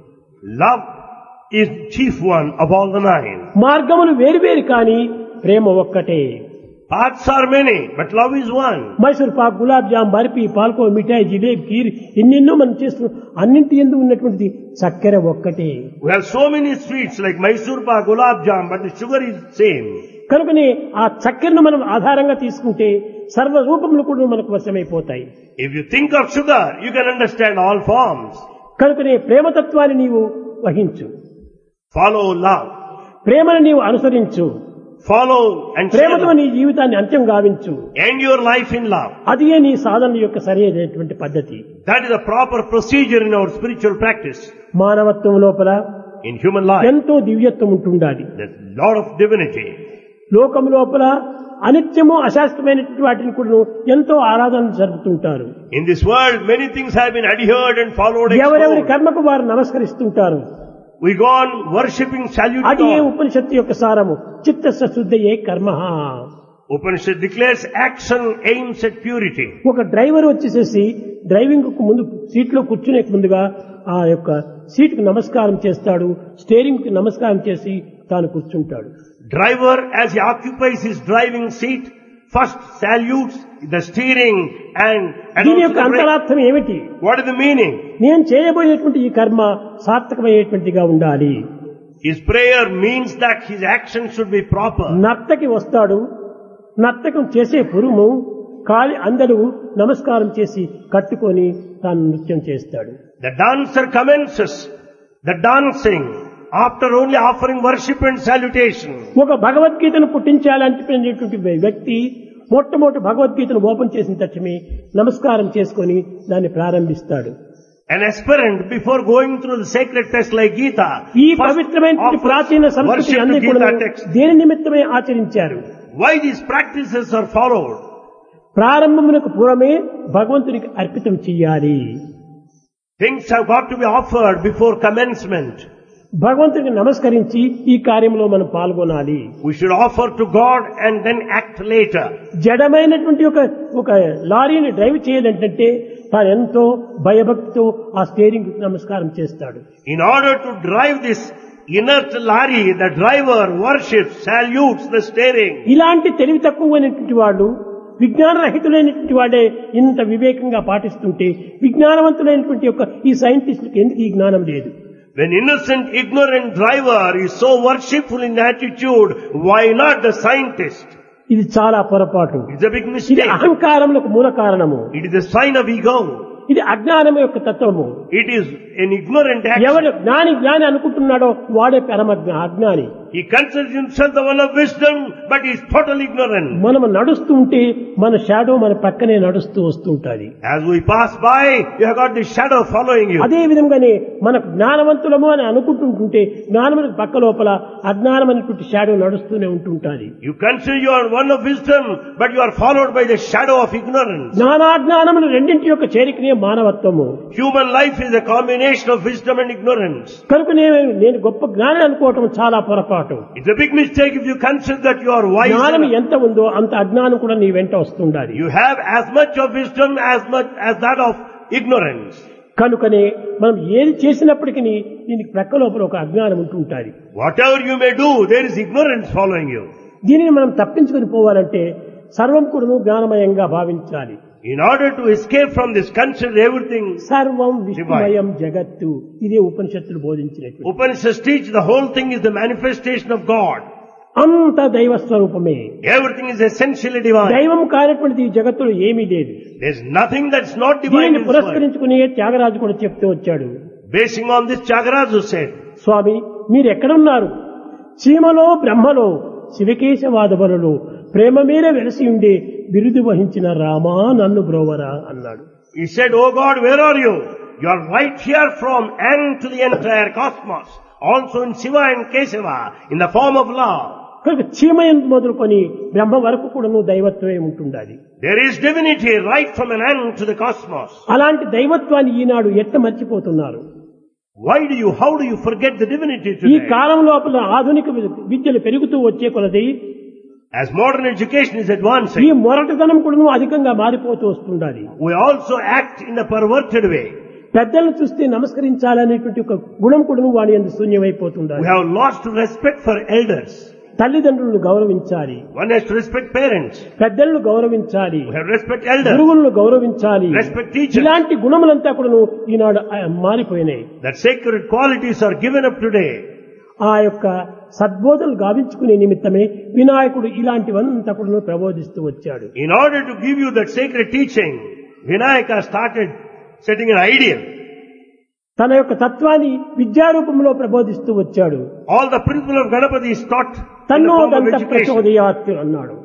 Love is chief one of all the nine. మార్గములు వేరువేరు కానీ ప్రేమ ఒక్కటే. Paths are many, but love is one. Mysore pak, gulab jam, barfi, పాల్కో, మిఠాయి, జిలేబీ, కీర్ ఎన్నెన్నో మనం చేస్తున్నాం. అన్నింటి ఎందు ఉన్నటువంటిది చక్కెర ఒక్కటే. We have so many sweets like Mysore pak, gulab jam, but the sugar is same. కనుకనే ఆ చక్కెరను మనం ఆధారంగా తీసుకుంటే సర్వ రూపములు కూడా మనకు వశమైపోతాయి. If you think of sugar, you can understand all forms. కనుకనే ప్రేమతత్వాన్ని నీవు వహించు, Follow love. ప్రేమను నీవు అనుసరించు, Follow and ప్రేమతో share. నీ జీవితాన్ని అంత్యం గావించు. End your life in love. అదియే నీ సాధన యొక్క సరైనటువంటి పద్ధతి. That is a proper procedure in our spiritual practice. మానవత్వం లోపల In human life, ఎంతో దివ్యత్వం ఉంటుండాలి. there's a lot of divinity. లోకం లోపల అనిత్యము అశాస్త్రమైనటువంటి వాటిని కూడా ఎంతో ఆరాధన జరుపుతుంటారు. In this world, many things have been adhered and followed. ఎవరెవరి extolled. కర్మకు వారు నమస్కరిస్తుంటారు. We go on worshipping, saluting అది ఏ God. ఉపనిషత్తు యొక్క సారము. చిత్తస్య శుద్ధయే కర్మ. Upanishad declares action aims at purity. ఒక డ్రైవర్ వచ్చేసేసి డ్రైవింగ్ కు ముందు సీట్లో కూర్చునే ముందుగా ఆ యొక్క సీటుకు నమస్కారం చేస్తాడు. స్టీరింగ్ కి నమస్కారం చేసి తాను కూర్చుంటాడు. Driver, as he occupies his driving seat, first salutes the steering and, and దీని also యొక్క the brake. అంతరార్థం ఏమిటి? What is the meaning? నేను చేయబోయేటువంటి ఈ కర్మ సార్థకమయ్యేటువంటిగా ఉండాలి. His prayer means that his action should be proper. నర్తకి వస్తాడు. నర్తకం చేసే పురుము కాలి అందరూ నమస్కారం చేసి కట్టుకొని తాను నృత్యం చేస్తాడు. The dancer commences the dancing after only offering worship and salutation. ఒక భగవద్గీతను పుట్టించాలనుకునేటువంటి వ్యక్తి మొట్టమొదటి భగవద్గీతను ఓపెన్ చేసిన తక్షణమే నమస్కారం చేసుకొని దాన్ని ప్రారంభిస్తాడు. An aspirant, before going through the sacred text like Gita, ఈ first పవిత్రమైన offers ప్రాచీన సంస్కృతి worship to అన్ని Gita కూడా text. దేని నిమిత్తమే ఆచరించారు? Why these practices are followed? ప్రారంభమునకు పూర్వమే భగవంతునికి అర్పితం చెయ్యాలి. Things have got to be offered before commencement. భగవంతునికి నమస్కరించి ఈ కార్యంలో మనం పాల్గొనాలి. We should offer to God and then act later. జడమైనటువంటి ఒక ఒక లారీని డ్రైవ్ చేయాలంటే తాను ఎంతో భయభక్తితో ఆ స్టీరింగ్ నమస్కారం చేస్తాడు. In order to drive this inert lorry, the driver worships, salutes the steering. ఇలాంటి తెలివి తక్కువైనటువంటి వాళ్ళు విజ్ఞానరహితులైనటువంటి వాడే ఇంత వివేకంగా పాటిస్తుంటే విజ్ఞానవంతులైనటువంటి యొక్క ఈ సైంటిస్టులకు ఎందుకు ఈ జ్ఞానం లేదు? When innocent, ignorant driver is so worshipful in attitude, why not the scientist? ఇది చాలా పొరపాటు. It's a big ఇది mistake. అహంకారములకు మూల కారణము. It is a sign of ego. ఇది అజ్ఞానం యొక్క తత్వము. It is an ignorant action. ఎవడు జ్ఞాని జ్ఞాని అనుకుంటున్నాడో వాడే పరమ అజ్ఞాని. He considers himself the one of wisdom, but he is totally ignorant. మనం నడుస్తూ ఉంటే మన షాడో మన పక్కనే నడుస్తూ వస్తుంటది. As we pass by, you have got the shadow following you. అదే విధంగానే మనకు జ్ఞానవంతులము అని అనుకుంటుంటే జ్ఞానమునికి పక్క లోపల అజ్ఞానమైనటువంటి షాడో నడుస్తూనే ఉంటుంటది. You consider you are one of wisdom, but you are followed by the shadow of ignorance. జ్ఞానాజ్ఞానములు రెండింటి యొక్క చేరికనే మానవత్వము. Human life is a combination of wisdom and ignorance. కనుక నేను నేను గొప్ప జ్ఞాని అనుకోవటం చాలా పొరపాటు. It's a big mistake if you consider that you are wise. జ్ఞానం ఎంత ఉందో అంత అజ్ఞానం కూడా నీ వెంట వస్తుండాలి. You have as much of wisdom as much as that of ignorance. కనుకనే మనం ఏది చేసినప్పటికీ దీనికి ప్రక్క లోపల ఒక అజ్ఞానం ఉంటుంటాది. Whatever you may do, there is ignorance following you. దీనిని మనం తప్పించుకొని పోవాలంటే సర్వం కూడా జ్ఞానమయంగా భావించాలి. In order to escape from this, consider everything. సర్వం విష్ణుమయం జగత్తు. ఇదే ఉపనిషత్తులు బోధించినట్టు. Upanishads teach the whole thing is the manifestation of God. అంత దైవ స్వరూపమే. Everything is essentially divine. దైవం కానటువంటిది ఈ జగత్తులో ఏమీ లేదు. There's nothing that's not divine దీనిని in this world. పురస్కరించుకుని త్యాగరాజు కూడా చెప్తూ వచ్చాడు. Basing on this, Tyagaraja said, స్వామి మీరు ఎక్కడున్నారు? చీమలో బ్రహ్మలో శివకేశవాదములలో ప్రేమ మీద వెలసి ఉండే బిరుదు వహించిన రామా నన్ను బ్రోవరా అన్నాడు. He said, Oh God, where are you? You are right here from end to the entire cosmos. Also in Shiva and Kesava, in the form of love. కనుక చీమ ఎందు మొదలుకొని బ్రహ్మ వరకు కూడాను దైవత్వమే ఉంటుండాలి. There is divinity right from an end to the cosmos. అలాంటి దైవత్వాన్ని ఈనాడు ఎట్ట మర్చిపోతున్నారు? Why do you, how do you forget the divinity ఈ today? కాలం లోపల ఆధునిక విద్యలు పెరుగుతూ వచ్చే కొలది As modern education is ఈ advancing, మొరటుతనం కూడాను అధికంగా మారిపోతూ వస్తుండాలి. we also act in a perverted way. పెద్దలను చూస్తే నమస్కరించాలనేటువంటి ఒక గుణం కూడాను వాడి యందు We శూన్యమైపోతుండాలి. have lost respect for elders. తల్లిదండ్రులను గౌరవించాలి. One has to respect parents. పెద్దలను గౌరవించాలి. We have to respect elders. గురువులను గౌరవించాలి. Respect teachers. ఇలాంటి గుణములంతా కూడాను ఈనాడు ఆ, మారిపోయినాయి. That sacred qualities are given up today. ఆ యొక్క సద్బోధనలు గావించుకునే నిమిత్తమే వినాయకుడు ఇలాంటివంతా కూడా ప్రబోధిస్తూ వచ్చాడు. In order to give you that sacred teaching, Vinayaka started setting an ideal. తన యొక్క తత్వాన్ని విద్యారూపంలో ప్రబోధిస్తూ వచ్చాడు. All the principle of Ganapati is taught in the తన్నో form of దంత education. ప్రచోదయాత్ అన్నాడు.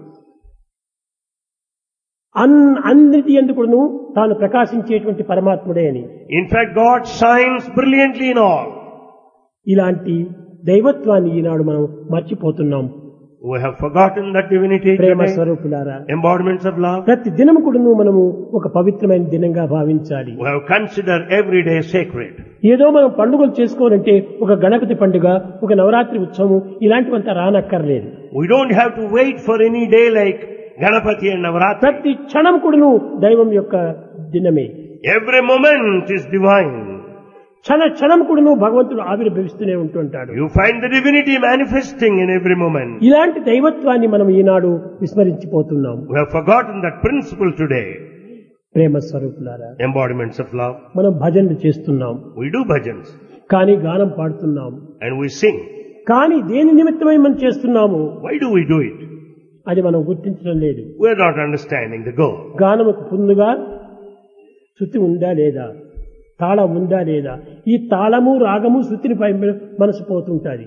అన్ అన్నిటి ఎందుకును తాను ప్రకాశించేటువంటి పరమాత్ముడే అని. In fact, God shines brilliantly in all. ఇలాంటి దైవత్వాన్ని ఈనాడు మనం మర్చిపోతున్నాం. We have forgotten that divinity Prema today, స్వరూపులారా, embodiments of love. ప్రతి దినం కూడాను మనము ఒక పవిత్రమైన దినంగా భావించాలి. We have considered every day sacred. ఏదో మనం పండుగలు చేసుకోవాలంటే ఒక గణపతి పండుగ, ఒక నవరాత్రి ఉత్సవం ఇలాంటివంతా రానక్కర్లేదు. We don't have to wait for any day like Ganapati and Navaratri. ప్రతి క్షణం కూడాను దైవం యొక్క దినమే. Every moment is divine. క్షణ క్షణం కూడాను భగవంతుడు ఆవిర్భవిస్తూనే ఉంటుంటాడు. You find the divinity manifesting in every moment. ఇలాంటి దైవత్వాన్ని మనం ఈనాడు విస్మరించిపోతున్నాం. We have forgotten that principle today. ప్రేమ స్వరూపులారా, Embodiments of love. మనం భజనలు చేస్తున్నాం, We do bhajans కానీ గానం పాడుతున్నాం. and we sing. కానీ దేని నిమిత్తమై మనం చేస్తున్నాము Why do we do it? అది మనం గుర్తించడం లేదు. We are not understanding the goal. గానముకు ముందుగా శృతి ఉందా లేదా, తాళం ఉందా లేదా, ఈ తాళము రాగము శృతిని పై మనసు పోతుంటాది.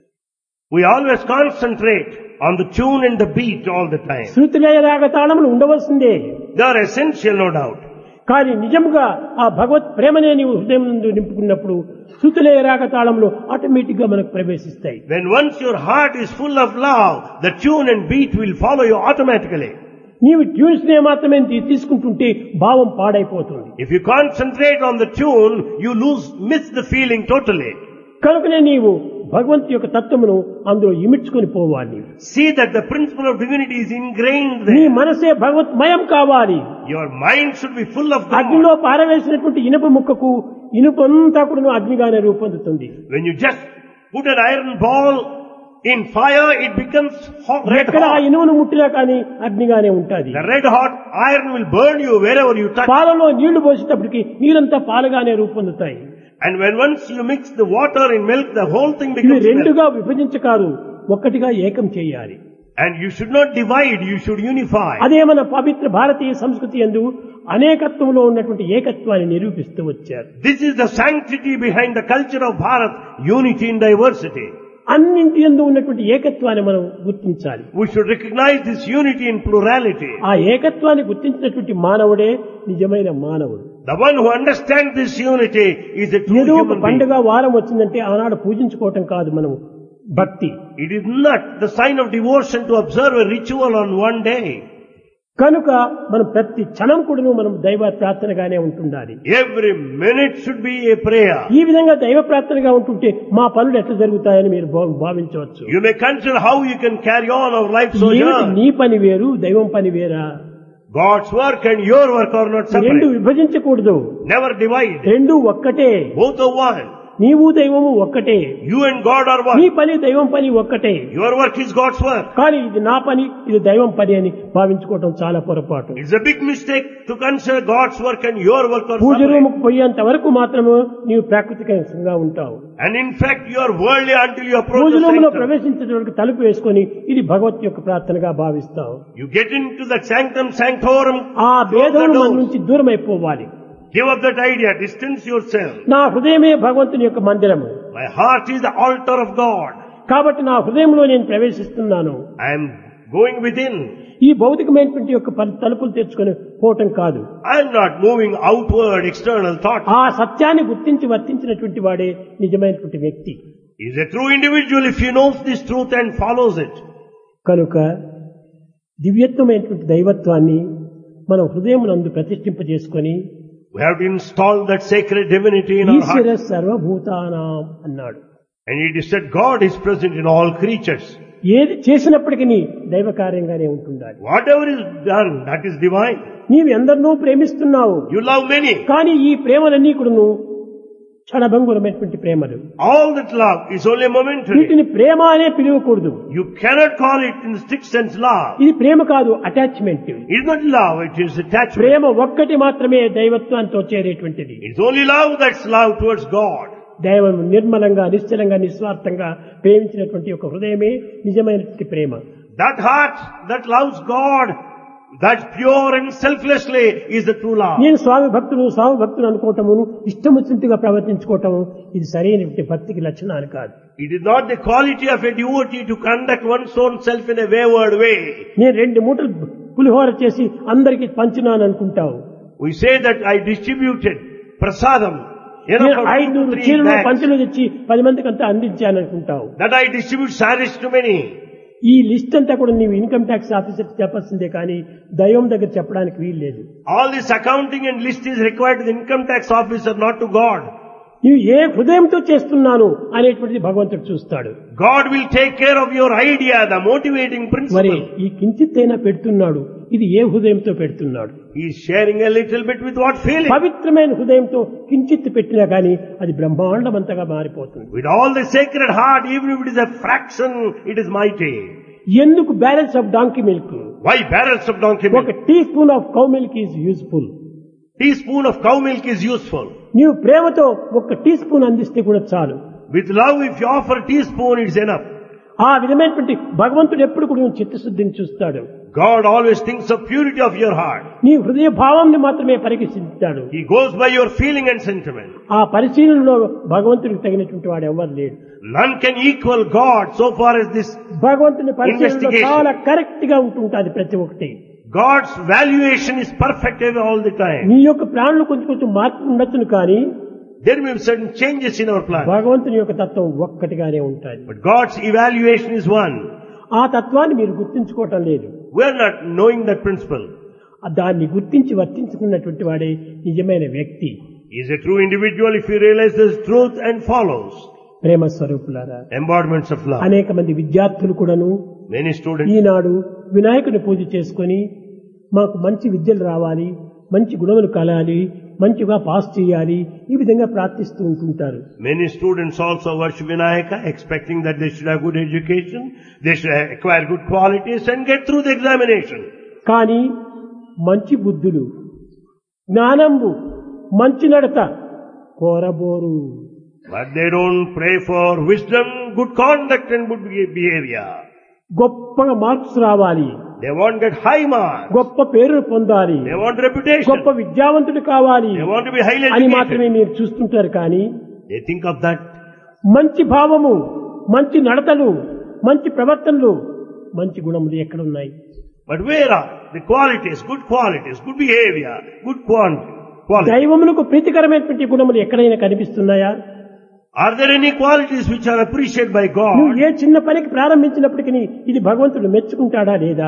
We always concentrate on the tune and the beat all the time. శృతి లయ రాగ తాళములు ఉండవలసిందే. They are essential, no doubt. కానీ నిజంగా ఆ భగవత్ ప్రేమనే నీవు హృదయం నుండి నింపుకున్నప్పుడు శృతిలయ రాగ తాళంలో ఆటోమేటిక్ గా మనకు ప్రవేశిస్తాయి. When once your heart is full of love, the tune and beat will follow you automatically. నీవు ట్యూన్స్ నే మాత్రమే తీ- తీసుకుంటుంటే భావం పాడైపోతుంది. If you concentrate on the tune, you lose, miss the feeling totally. కనుకనే నీవు భగవంతు యొక్క తత్వమును అందులో ఇమిడ్చుకొని పోవాలి. See that the principle of divinity is ingrained నీ there. మనసే భగవత్మయం కావాలి. Your mind should be full of అగ్నిలో God. పారవేసినటువంటి ఇనుప ముక్కకు ఇనుపంతా కూడా అగ్నిగానే రూపొందుతుంది. When you just put an iron ball in fire, it becomes hot, red ఎక్కడ ఆ hot. ఇనుమును ముట్టినా కానీ అగ్నిగానే ఉంటుంది. The red hot iron will burn you wherever you touch. పాలలో నీళ్లు పోసేటప్పటికి నీరంతా పాలుగానే రూపొందుతాయి. And when once you mix the water in milk, the whole thing ఇవి becomes milk. రెండుగా విభజించకాదు, ఒక్కటిగా ఏకం చేయాలి. And you should not divide, you should unify. అదే మన పవిత్ర భారతీయ సంస్కృతి యందు అనేకత్వంలో ఉన్నటువంటి ఏకత్వాన్ని నిరూపిస్తూ వచ్చారు. This is the sanctity behind the culture of Bharat, unity in diversity. అన్నింటి యందు ఉన్నటువంటి ఏకత్వాన్ని మనం గుర్తించాలి. We should recognize this unity in plurality. ఆ ఏకత్వాన్ని గుర్తించినటువంటి మానవుడే నిజమైన మానవుడు. The one who understands this unity is a true ఏదో ఒక human being. పండుగ వారం వచ్చిందంటే ఆనాడు పూజించుకోవటం కాదు మనం భక్తి. It is not the sign of devotion to observe a ritual on one day. కనుక మనం ప్రతి క్షణం కూడాను మనం దైవ ప్రార్థనగానే ఉంటుండాలి. Every minute should be a prayer. ఈ విధంగా దైవ ప్రార్థనగా ఉంటుంటే మా పనులు ఎట్లా జరుగుతాయని మీరు భావ- భావించవచ్చు. You may consider how you can carry on our life so ఏమిటి young. నీ పని వేరు, దైవం పని వేరా? God's work and your work are not రెండు separate. విభజించకూడదు. Never divide. రెండు ఒక్కటే. Both are one. నీవు దైవము ఒక్కటే. You and God are నీ one. పని దైవం పని ఒక్కటే. Your work is God's work. కానీ ఇది నా పని, ఇది దైవం పని అని భావించుకోవటం చాలా పొరపాటు. It's a big mistake to consider God's work and your work are puja separate. రూముకు పోయేంత వరకు మాత్రమే నీవు ప్రాకృతికంగా ఉంటావు. And in fact, you are worldly until you approach puja the రూములో sanctum. ప్రవేశించేటప్పుడు తలుపు వేసుకొని ఇది భగవత్ యొక్క ప్రార్థనగా భావిస్తావు. You get into the sanctum sanctorum, ఆ close the భేదం మన doors. నుంచి దూరం అయిపోవాలి. Give up that idea, distance yourself. నా హృదయమే భగవంతుని యొక్క మందిరము. My heart is the altar of God. కాబట్టి నా హృదయంలో నేను ప్రవేశిస్తున్నాను. I am going within. ఈ భౌతికమైనటువంటి యొక్క పరి- తలుపులు తెచ్చుకొని పోవటం కాదు. I am not moving outward, external thoughts. ఆ సత్యాన్ని గుర్తించి వర్తించినటువంటి వాడే నిజమైనటువంటి వ్యక్తి. He is a true individual if he knows this truth and follows it. కనుక దివ్యత్వమైనటువంటి దైవత్వాన్ని మనం హృదయమునందు ప్రతిష్ఠింపజేసుకొని We have to install that sacred divinity in our Eshwara heart. సర్వభూతానాం అన్నాడు. And it is said God is present in all creatures. ఏది చేసినప్పటికీ దైవ కార్యంగానే ఉంటుండాలి. Whatever is done, that is divine. నీవు ఎందరినో ప్రేమిస్తున్నావు, You love many. కానీ ఈ ప్రేమలన్నీ కూడాను క్షణభంగురమైనటువంటి ప్రేమలు. All that love is only momentary. వీటిని ప్రేమ అనే పిలువకూడదు. You cannot call it in the strict sense love. ఇది ప్రేమ కాదు, attachment. It is not love, it is attachment. ప్రేమ ఒక్కటి మాత్రమే దైవత్వాంతో చేరేటువంటిది. It's only love that's love towards God. దైవం నిర్మలంగా నిశ్చలంగా నిస్వార్థంగా ప్రేమించినటువంటి ఒక హృదయమే నిజమైనటువంటి ప్రేమ. That heart that loves God, that's pure and selflessly, is the true love. నేను స్వామి భక్తులు స్వామి భక్తులు అనుకోవటము, ఇష్టం వచ్చినట్టుగా ప్రవర్తించుకోవటము ఇది సరైనటువంటి భక్తికి లక్షణాలు కాదు. It is not the quality of a devotee to conduct one's own self in a wayward way. నేను రెండు మూటలు పులిహోర చేసి అందరికీ పంచినాను అనుకుంటావు. We say that I distributed prasadam Enough నేను for two to ఐదునూరు three చీరలు bags. పంచులు తెచ్చి పది మందికి అంతా అందించాననుకుంటావు. That I distribute saris to many. ఈ లిస్ట్ అంతా కూడా నీవు ఇన్కమ్ ట్యాక్స్ ఆఫీసర్ చెప్పాల్సిందే కానీ దైవం దగ్గర చెప్పడానికి వీలు లేదు. All this accounting and list is required to the income tax officer, not to God. నీవు ఏ హృదయంతో చేస్తున్నాను అనేటువంటిది భగవంతుడు చూస్తాడు. God will take care of your idea, the motivating మరి principle. ఈ కించిత్తైనా పెడుతున్నాడు, ఇది ఏ హృదయంతో పెడుతున్నాడు? He is sharing a little bit with what feeling. పవిత్రమైన హృదయంతో కించిత్తు పెట్టినా గానీ అది బ్రహ్మాండమంతగా మారిపోతుంది. With all the sacred heart, even if it is a fraction, it is mighty. ఎందుకు balance of donkey milk? Why barrels of donkey ఒక milk? Teaspoon of cow milk is useful. Teaspoon of cow milk is useful. నీవు ప్రేమతో ఒక tea spoon అందిస్తే కూడా చాలు. With love, if you offer a teaspoon, it's enough. ఆ విధమైనటువంటి భగవంతుడు ఎప్పుడు కూడా నువ్వు చిత్తశుద్ధిని చూస్తాడు. God always thinks of purity of your heart. నీ హృదయ భావాన్ని మాత్రమే పరీక్షిస్తాడు. He goes by your feeling and sentiment. ఆ పరిశీలనలో భగవంతుడికి తగినటువంటి వాడు ఎవరు లేడు. None can equal God so far as this. భగవంతుని పరిశీలనలో Investigation. చాలా కరెక్ట్ గా ఉంటుంటుంది ప్రతి ఒక్కటి. God's valuation is perfect all the time. నీ యొక్క ప్రాణులు కొంచెం కొంచెం మార్పు ఉండొచ్చును కానీ There may be certain changes in our plan. భగవంతుని యొక్క తత్వం ఒక్కటిగానే ఉంటుంది. But God's evaluation is one. ఆ తత్వాన్ని మీరు గుర్తించుకోవటం లేదు. We are not knowing that principle. దాన్ని గుర్తించి వర్తించుకున్నటువంటి వాడే నిజమైన వ్యక్తి. He is a true individual if he realizes truth and follows. ప్రేమ స్వరూపులారా, Embodiments of love. అనేక మంది విద్యార్థులు కూడాను Many students, ఈనాడు వినాయకుని పూజ చేసుకొని మాకు మంచి విద్యలు రావాలి, మంచి గుణములు కలాలి, మంచిగా పాస్ చేయాలి, ఈ విధంగా ప్రార్థిస్తూ ఉంటుంటారు. many students also worship Vinayaka, expecting that they should have good education, they should acquire good qualities and get through the examination. కానీ మంచి బుద్ధులు, జ్ఞానంబు, మంచి నడత కోరబోరు. But they don't pray for wisdom, good conduct and good behavior. గొప్పగా marks రావాలి, They want to get high marks. గొప్ప పేరు పొందాలి, They want reputation. గొప్ప విద్యావంతుడు కావాలి They want to be highly అని మాత్రమే educated. మీరు చూస్తుంటారు. కానీ They think of that. మంచి భావము, మంచి నడతలు, మంచి ప్రవర్తనలు, మంచి గుణములు ఎక్కడ ఉన్నాయి? But where are the qualities, good qualities, good behavior, good quality? quality? దైవమునకు ప్రీతికరమైనటువంటి గుణములు ఎక్కడైనా కనిపిస్తున్నాయా? Are there any qualities which are appreciated by నువ్వు God? ఏ చిన్న పనికి ప్రారంభించినప్పటికీ ఇది భగవంతుడు మెచ్చుకుంటాడా లేదా?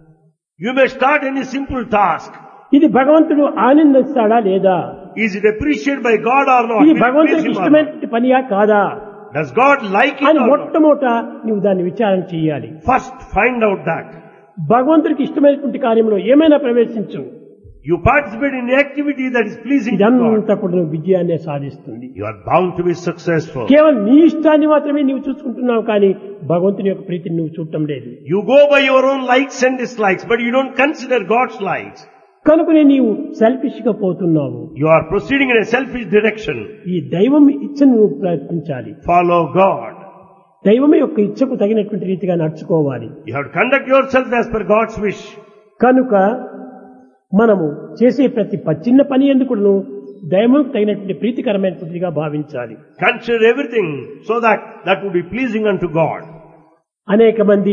You may start any simple task. ఇది భగవంతుడు ఆనందిస్తాడా లేదా? Is it appreciated by God or not? ఇది Will it please భగవంతుడికి him or not? ఇష్టమైనటువంటి పనియా కాదా Does God like it అని or not? మొట్టమొదట నువ్వు దాన్ని విచారణ చేయాలి. First find out that. భగవంతుడికి ఇష్టమైనటువంటి కార్యంలో ఏమైనా ప్రవేశించు, You participate in the activity that is pleasing to God. ఇదంతా కూడా నువ్వు విజయాన్ని సాధిస్తుంది. You are bound to be successful. కేవలం నీ ఇష్టాన్ని మాత్రమే నీవు చూసుకుంటున్నావు కానీ భగవంతుని యొక్క ప్రీతిని నువ్వు చూడటం లేదు. You go by your own likes and dislikes, but you don't consider God's likes. కనుకనే నీవు సెల్ఫిష్ గా పోతున్నావు. You are proceeding in a selfish direction. ఈ దైవం ఇచ్చను నువ్వు ప్రయత్నించాలి. Follow God. దైవం యొక్క ఇచ్చకు తగినటువంటి రీతిగా నడుచుకోవాలి. You have to conduct yourself as per God's wish. కనుక మనము చేసే ప్రతి ప- చిన్న పని ఎందుకును దైవంకు తగినటువంటి ప్రీతికరమైనటువంటిగా భావించాలి. Consider everything so that that would be pleasing unto God. అనేక మంది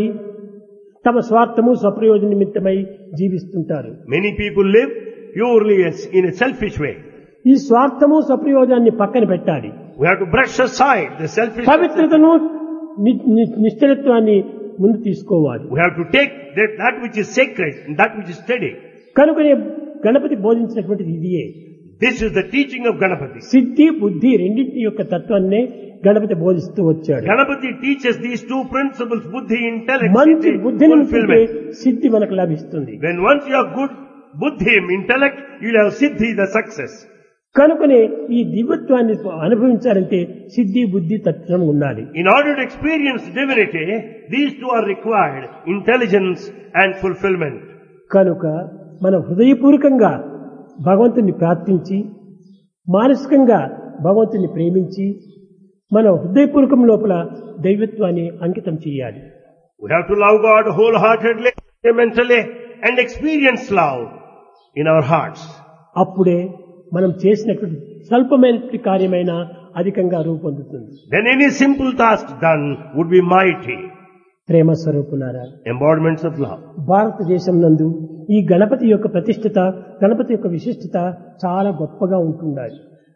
తమ స్వార్థము స్వప్రయోజన నిమిత్తమై జీవిస్తుంటారు. Many people live purely as in a selfish way. ఈ స్వార్థము స్వప్రయోజనాన్ని పక్కన పెట్టాలి. We have to brush aside the selfish. పవిత్రతను ని- ని- నిశ్చలత్వాన్ని ముందు తీసుకోవాలి. We have to take that, that which is sacred and that which is steady. కనుకనే గణపతి బోధించినటువంటిది ఇదియే. This is the teaching of Ganapati. సిద్ధి బుద్ధి రెండింటి యొక్క తత్వాన్నే గణపతి బోధిస్తూ వచ్చాడు. Ganapati teaches these two principles, buddhi, intellect, మంచి siddhi, బుద్ధిని ఉంటే fulfillment. సిద్ధి మనకు లభిస్తుంది. When once you have good buddhi, intellect, you will have siddhi, the success. కనుకనే ఈ దివ్యత్వాన్ని అనుభవించాలంటే సిద్ధి బుద్ధి తత్వం ఉండాలి. In order to experience divinity, these two are required, intelligence and fulfillment. కనుక మన హృదయపూర్వకంగా భగవంతుని ప్రార్థించి మానసికంగా భగవంతుని ప్రేమించి మన హృదయపూర్వకం లోపల దైవత్వాన్ని అంకితం చేయాలి. We have to love God wholeheartedly, mentally, and experience love in our hearts. అప్పుడే మనం చేసినటువంటి స్వల్పమైనటువంటి కార్యమైన అధికంగా రూపొందుతుంది. Then any simple task done would be mighty. ప్రేమ స్వరూపులారా, Embodiments of love. భారతదేశం నందు ఈ గణపతి యొక్క ప్రతిష్ఠత, గణపతి యొక్క విశిష్టత చాలా గొప్పగా ఉంటుండాలి.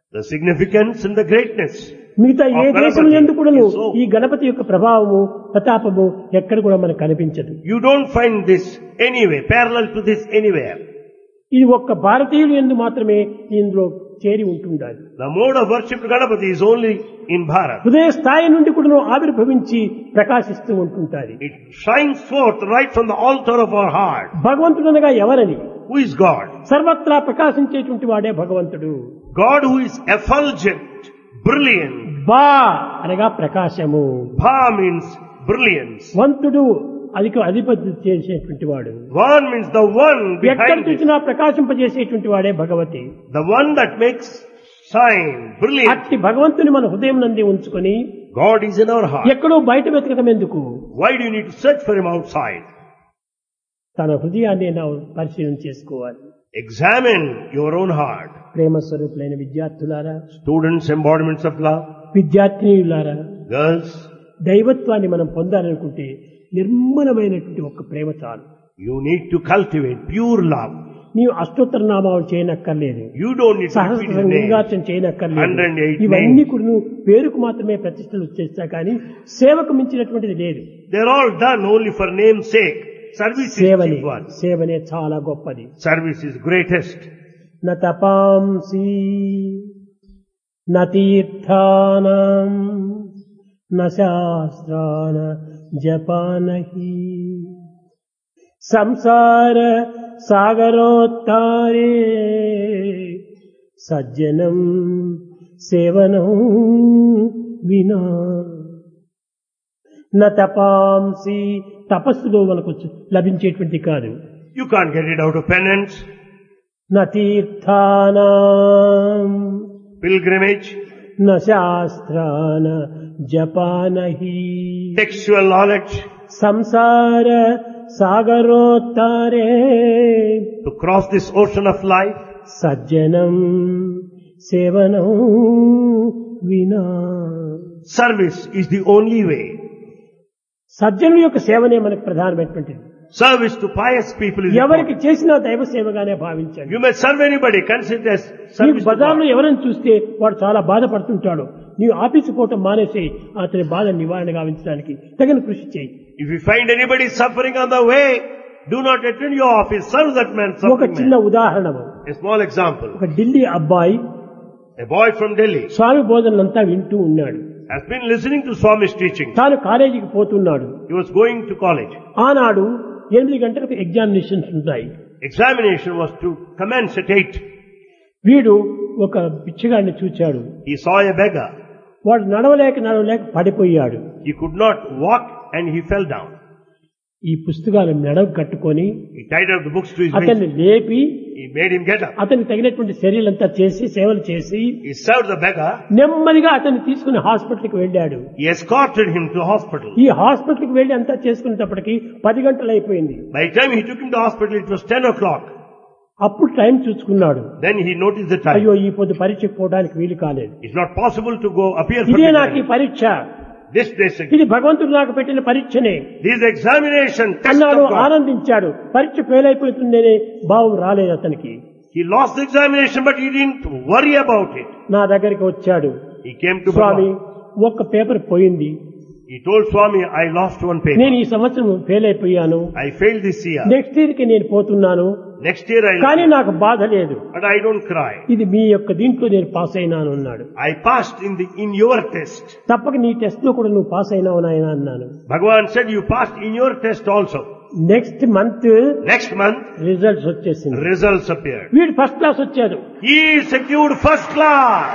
The significance and the greatness. మిగతా ఏ of దేశం Ganapati యందు కూడాను is so. ఈ గణపతి యొక్క ప్రభావము ప్రతాపము ఎక్కడ కూడా మనకు కనిపించదు. You don't find this anywhere, parallel to this anywhere. ఇది ఒక్క భారతీయులు యందు మాత్రమే ఇందులో చేరి ఉంటుండాలి. The mode of worship to Ganapati is only in Bharat. హృదయ స్థాయి నుండి కూడాను ఆవిర్భవించి ప్రకాశిస్తూ ఉంటుంటారు. It shines forth right from the altar of our heart. భగవంతుడనగా ఎవరని? Who is God? సర్వత్రా ప్రకాశించేటువంటి వాడే భగవంతుడు. God who is effulgent, brilliant. బా అనగా ప్రకాశము. Bha means brilliance. వంతుడు అధిక అధిపతి చేసేటువంటి వాడు. One means the one ఎక్కడ behind it. చూసినా ప్రకాశింపజేసేటువంటి వాడే Bhagavati. The one that makes shine, brilliant. అట్టి భగవంతుని మన హృదయం నంది ఉంచుకొని God is in our heart. ఎక్కడో బయట వెతకడం ఎందుకు? Why do you need to search for him outside? తన హృదయాన్ని ನಾವು పరిశీలన చేసుకోవాలి. Examine your own heart. ప్రేమ స్వరూపులైన విద్యార్థులారా, Students, embodiments of love. విద్యార్థినిలారా, Girls, దైవత్వాన్ని మనం పొందాలనుకుంటే నిర్మలమైనటువంటి ఒక ప్రేమ చాలు. you need to cultivate pure love. నీవు అష్టోత్తర నామాలు చేయనక్కర్లేదు, You don't need to repeat Sahasra his name. లింగార్చన చేయనక్కర్లేదు. one hundred eight ఇవన్నీ names. కూడా నువ్వు పేరుకు మాత్రమే ప్రతిష్టలు చేస్తా కానీ సేవకు మించినటువంటిది లేదు. They're all done only for name's sake. Service is సేవనే chief one. సేవనే చాలా గొప్పది. Service is greatest. న తపాంసి న తీర్థానాం న శాస్త్రాన జపానహి సంసార సాగరోత్తారే సజ్జనం సేవనం వినా. న తపాంసి తపస్సులో మనకు లభించేటువంటి కాదు. You can't get it out of penance, న తీర్థానాం pilgrimage, న శాస్త్రాన జపానహి textual knowledge. సంసార సాగరోత్తారే To cross this ocean of life, సజ్జనం సేవనం వినా. service is the only way. సజ్జనుల యొక్క సేవనే మనకు ప్రధానమైనటువంటిది. Service to pious people is ఎవరికి important. చేసినా దైవ సేవగానే భావించండి. You may serve anybody, consider it as నీకు service to బజార్లో God. ఎవరైనా చూస్తే వాడు చాలా బాధపడుతుంటాడు, నీవు ఆఫీసు పోవటం మానేసి అతని బాధ నివారణ గావించడానికి తగిన కృషి చేయి. If you find anybody suffering on the way, do not attend your office, serve that man ఒక suffering చిన్న man. ఉదాహరణము. A small example. ఒక ఢిల్లీ అబ్బాయి A boy from Delhi స్వామి బోధనలంతా వింటూ ఉన్నాడు. has been listening to Swami's teaching. తాను కాలేజీకి పోతున్నాడు. He was going to college. ఆనాడు ఎనిమిది గంటలకు ఎగ్జామినేషన్స్ ఉంటాయి. Examination was to commence at eight. వీడు ఒక పిచ్చిగాడిని చూచాడు. He saw a beggar. వాడు నడవలేక నడవలేక పడిపోయాడు. He could not walk and he fell down. ఈ పుస్తకాలు మెడకు కట్టుకొని He tied up the books to his అతన్ని waist. లేపి He made him get up. అతనికి తగినటువంటి చర్యలంతా చేసి సేవలు చేసి He served the beggar. నెమ్మదిగా అతన్ని తీసుకుని హాస్పిటల్కి వెళ్ళాడు. He escorted him to hospital. ఈ హాస్పిటల్కి వెళ్లి అంతా చేసుకునేటప్పటికి పది గంటలు అయిపోయింది. By the time he took him to hospital, it was ten o'clock. అప్పుడు టైం చూసుకున్నాడు. Then he noticed the అయ్యో time. ఈ పొద్దు పరీక్షకు పోవడానికి వీలు కాలేదు. It's not possible to go appear for ఇదే the నాకు ఈ exam. పరీక్ష, This basic. ఇది భగవంతుడు నాకు పెట్టిన పరీక్షనే This examination test అన్నాడు. of God. ఆనందించాడు. పరీక్ష ఫెయిల్ అయిపోతుందనే భావం రాలేదు అతనికి. He lost the examination, but he didn't worry about it. నా దగ్గరికి వచ్చాడు. He came to Swami, Bhagavan. ఒక్క పేపర్ పోయింది, He told Swami, I lost one paper. నేను ఈ సంవత్సరం ఫెయిల్ అయిపోయాను, I failed this year. Next year కి నేను పోతున్నాను, Next year కానీ I'll, నాకు బాధ లేదు, but I don't cry. ఇది మీ యొక్క దీంట్లో నేను పాస్ అయినాను అన్నాడు. I passed in the in your test. తప్పక నీ టెస్ట్ లో కూడా నువ్వు పాస్ అయినావు నాయన అన్నాను. Bhagavan said you passed in your test also. Next month Next month, results వచ్చేసింది. results appeared. వీడు ఫస్ట్ క్లాస్ వచ్చాడు. He secured first class.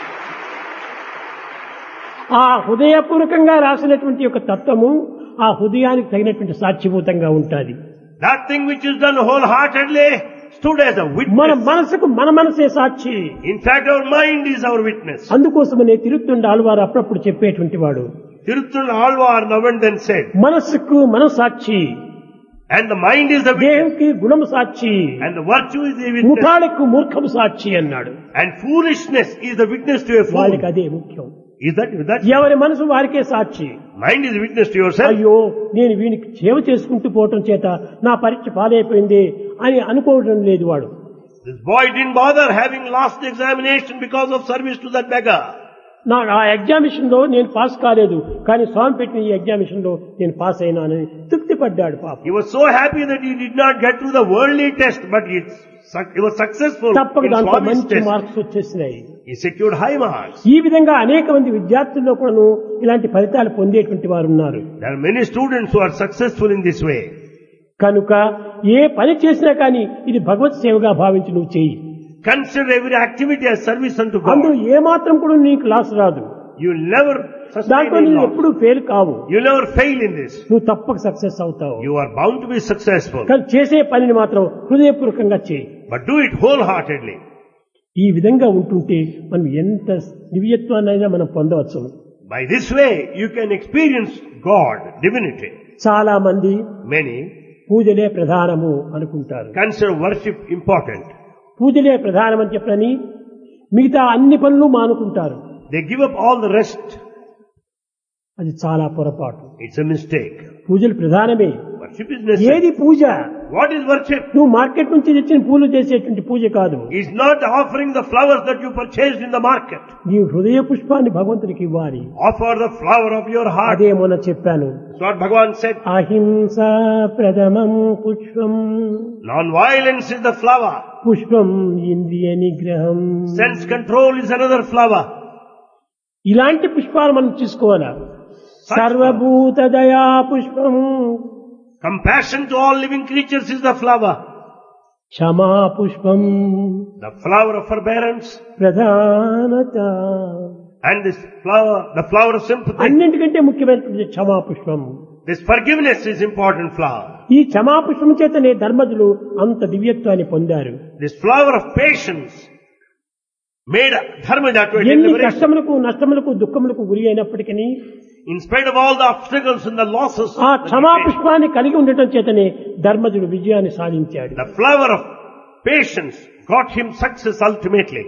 ఆ హృదయపూర్వకంగా రాసినటువంటి యొక్క తత్వము ఆ హృదయానికి తగినటువంటి సాక్షిభూతంగా ఉంటుంది. That thing which is done wholeheartedly stood as a మన witness. మనసుకు మన మనసే సాక్షి. In fact, our mind is our witness. అందుకోసమనే తిరుత్తుండ ఆళ్వారు అప్పుడప్పుడు చెప్పేటువంటి వాడు, Tiruttul Alvar now and then said, మనస్సుకు మన సాక్షి, and the mind is the witness, దేహంకి గుణము సాక్షి, and the virtue is the witness, ముఠాలకు మూర్ఖము సాక్షి అన్నాడు. and foolishness is the witness to a fool. వాళ్ళకి అదే ముఖ్యం. Is that, is that? ఎవరి మనసు వారికే సాక్షి. Mind is a witness to yourself. అయ్యో నేను వీనికి సేవ చేసుకుంటూ పోవటం చేత నా పరీక్ష పాలైపోయింది అని అనుకోవడం లేదు వాడు. This boy didn't bother having lost the examination because of service to that beggar. నా ఆ ఎగ్జామినేషన్ లో నేను పాస్ కాలేదు, కానీ స్వామి పెట్టిన ఈ ఎగ్జామినేషన్ లో నేను పాస్ అయినానని తృప్తి పడ్డాడు పాప. He was so happy that he did not get through the worldly test, but he, he was successful తప్పక in దాంట్లో Swami's మంచి test. మార్క్స్ వచ్చేసినాయి. He secured high marks. ఈ విధంగా అనేక మంది విద్యార్థుల్లో కూడాను ఇలాంటి ఫలితాలు పొందేటువంటి వారు ఉన్నారు. There are many students who are successful in this way. కనుక ఏ పని చేసినా కానీ ఇది భగవత్ సేవగా భావించి నువ్వు చేయి. Consider every activity as service unto అందులో God. ఏ మాత్రం కూడా నీకు లాస్ రాదు. You will never sustain దాంట్లో any నీవు loss. ఎప్పుడు ఫెయిల్ కావు. You will never fail in this. నువ్వు తప్పక సక్సెస్ అవుతావు. You are bound to be successful. కానీ చేసే పనిని మాత్రం హృదయపూర్వకంగా చేయి. But do it wholeheartedly. ఈ విధంగా ఉంటుంటే మనం ఎంత దివ్యత్వాన్నైనా మనం పొందవచ్చు. By this way, you can experience God, divinity. చాలా మంది Many పూజలే ప్రధానము అనుకుంటారు. consider worship important. పూజలే ప్రధానం అని చెప్పని మిగతా అన్ని పనులు మానుకుంటారు. They give up all the rest. అది చాలా పొరపాటు. It's a mistake. పూజలు ప్రధానమే. Worship is necessary. ఏది పూజ? What is worship? నువ్వు మార్కెట్ నుంచి తెచ్చిన పూలు చేసేటువంటి పూజ కాదు. It's not offering the flowers that you purchased in the market. నీ హృదయ పుష్పాన్ని భగవంతునికి ఇవ్వాలి. Offer the flower of your heart. అదే మొన్న చెప్పాను. That's what Bhagavan said. అహింస ప్రథమం పుష్పం. Non-violence is the flower. పుష్పం ఇంద్రియ నిగ్రహం. Sense control is another flower. ఇలాంటి పుష్పాలు మనం తీసుకోవాలా. సర్వభూత దయా పుష్పం. Compassion to all living creatures is the flower. క్షమా పుష్పం. The flower of forbearance. ప్రధానత. And this flower, the flower of sympathy. అన్నింటికంటే ముఖ్యమైనటువంటి క్షమా పుష్పం. This forgiveness is important flower. ఈ క్షమా పుష్పం చేతనే ధర్మజులు అంత దివ్యత్వాన్ని పొందారు. This flower of patience made Dharmaja to attain ఎన్ని liberation. కష్టములకు నష్టములకు దుఃఖములకు గురి అయినప్పటికీ In spite of all the obstacles and the losses, ఆ that he క్షమా faced, పుష్పాన్ని కలిగి ఉండటం చేతనే ధర్మజుడు విజయాన్ని సాధించాడు. the flower of patience got him success ultimately.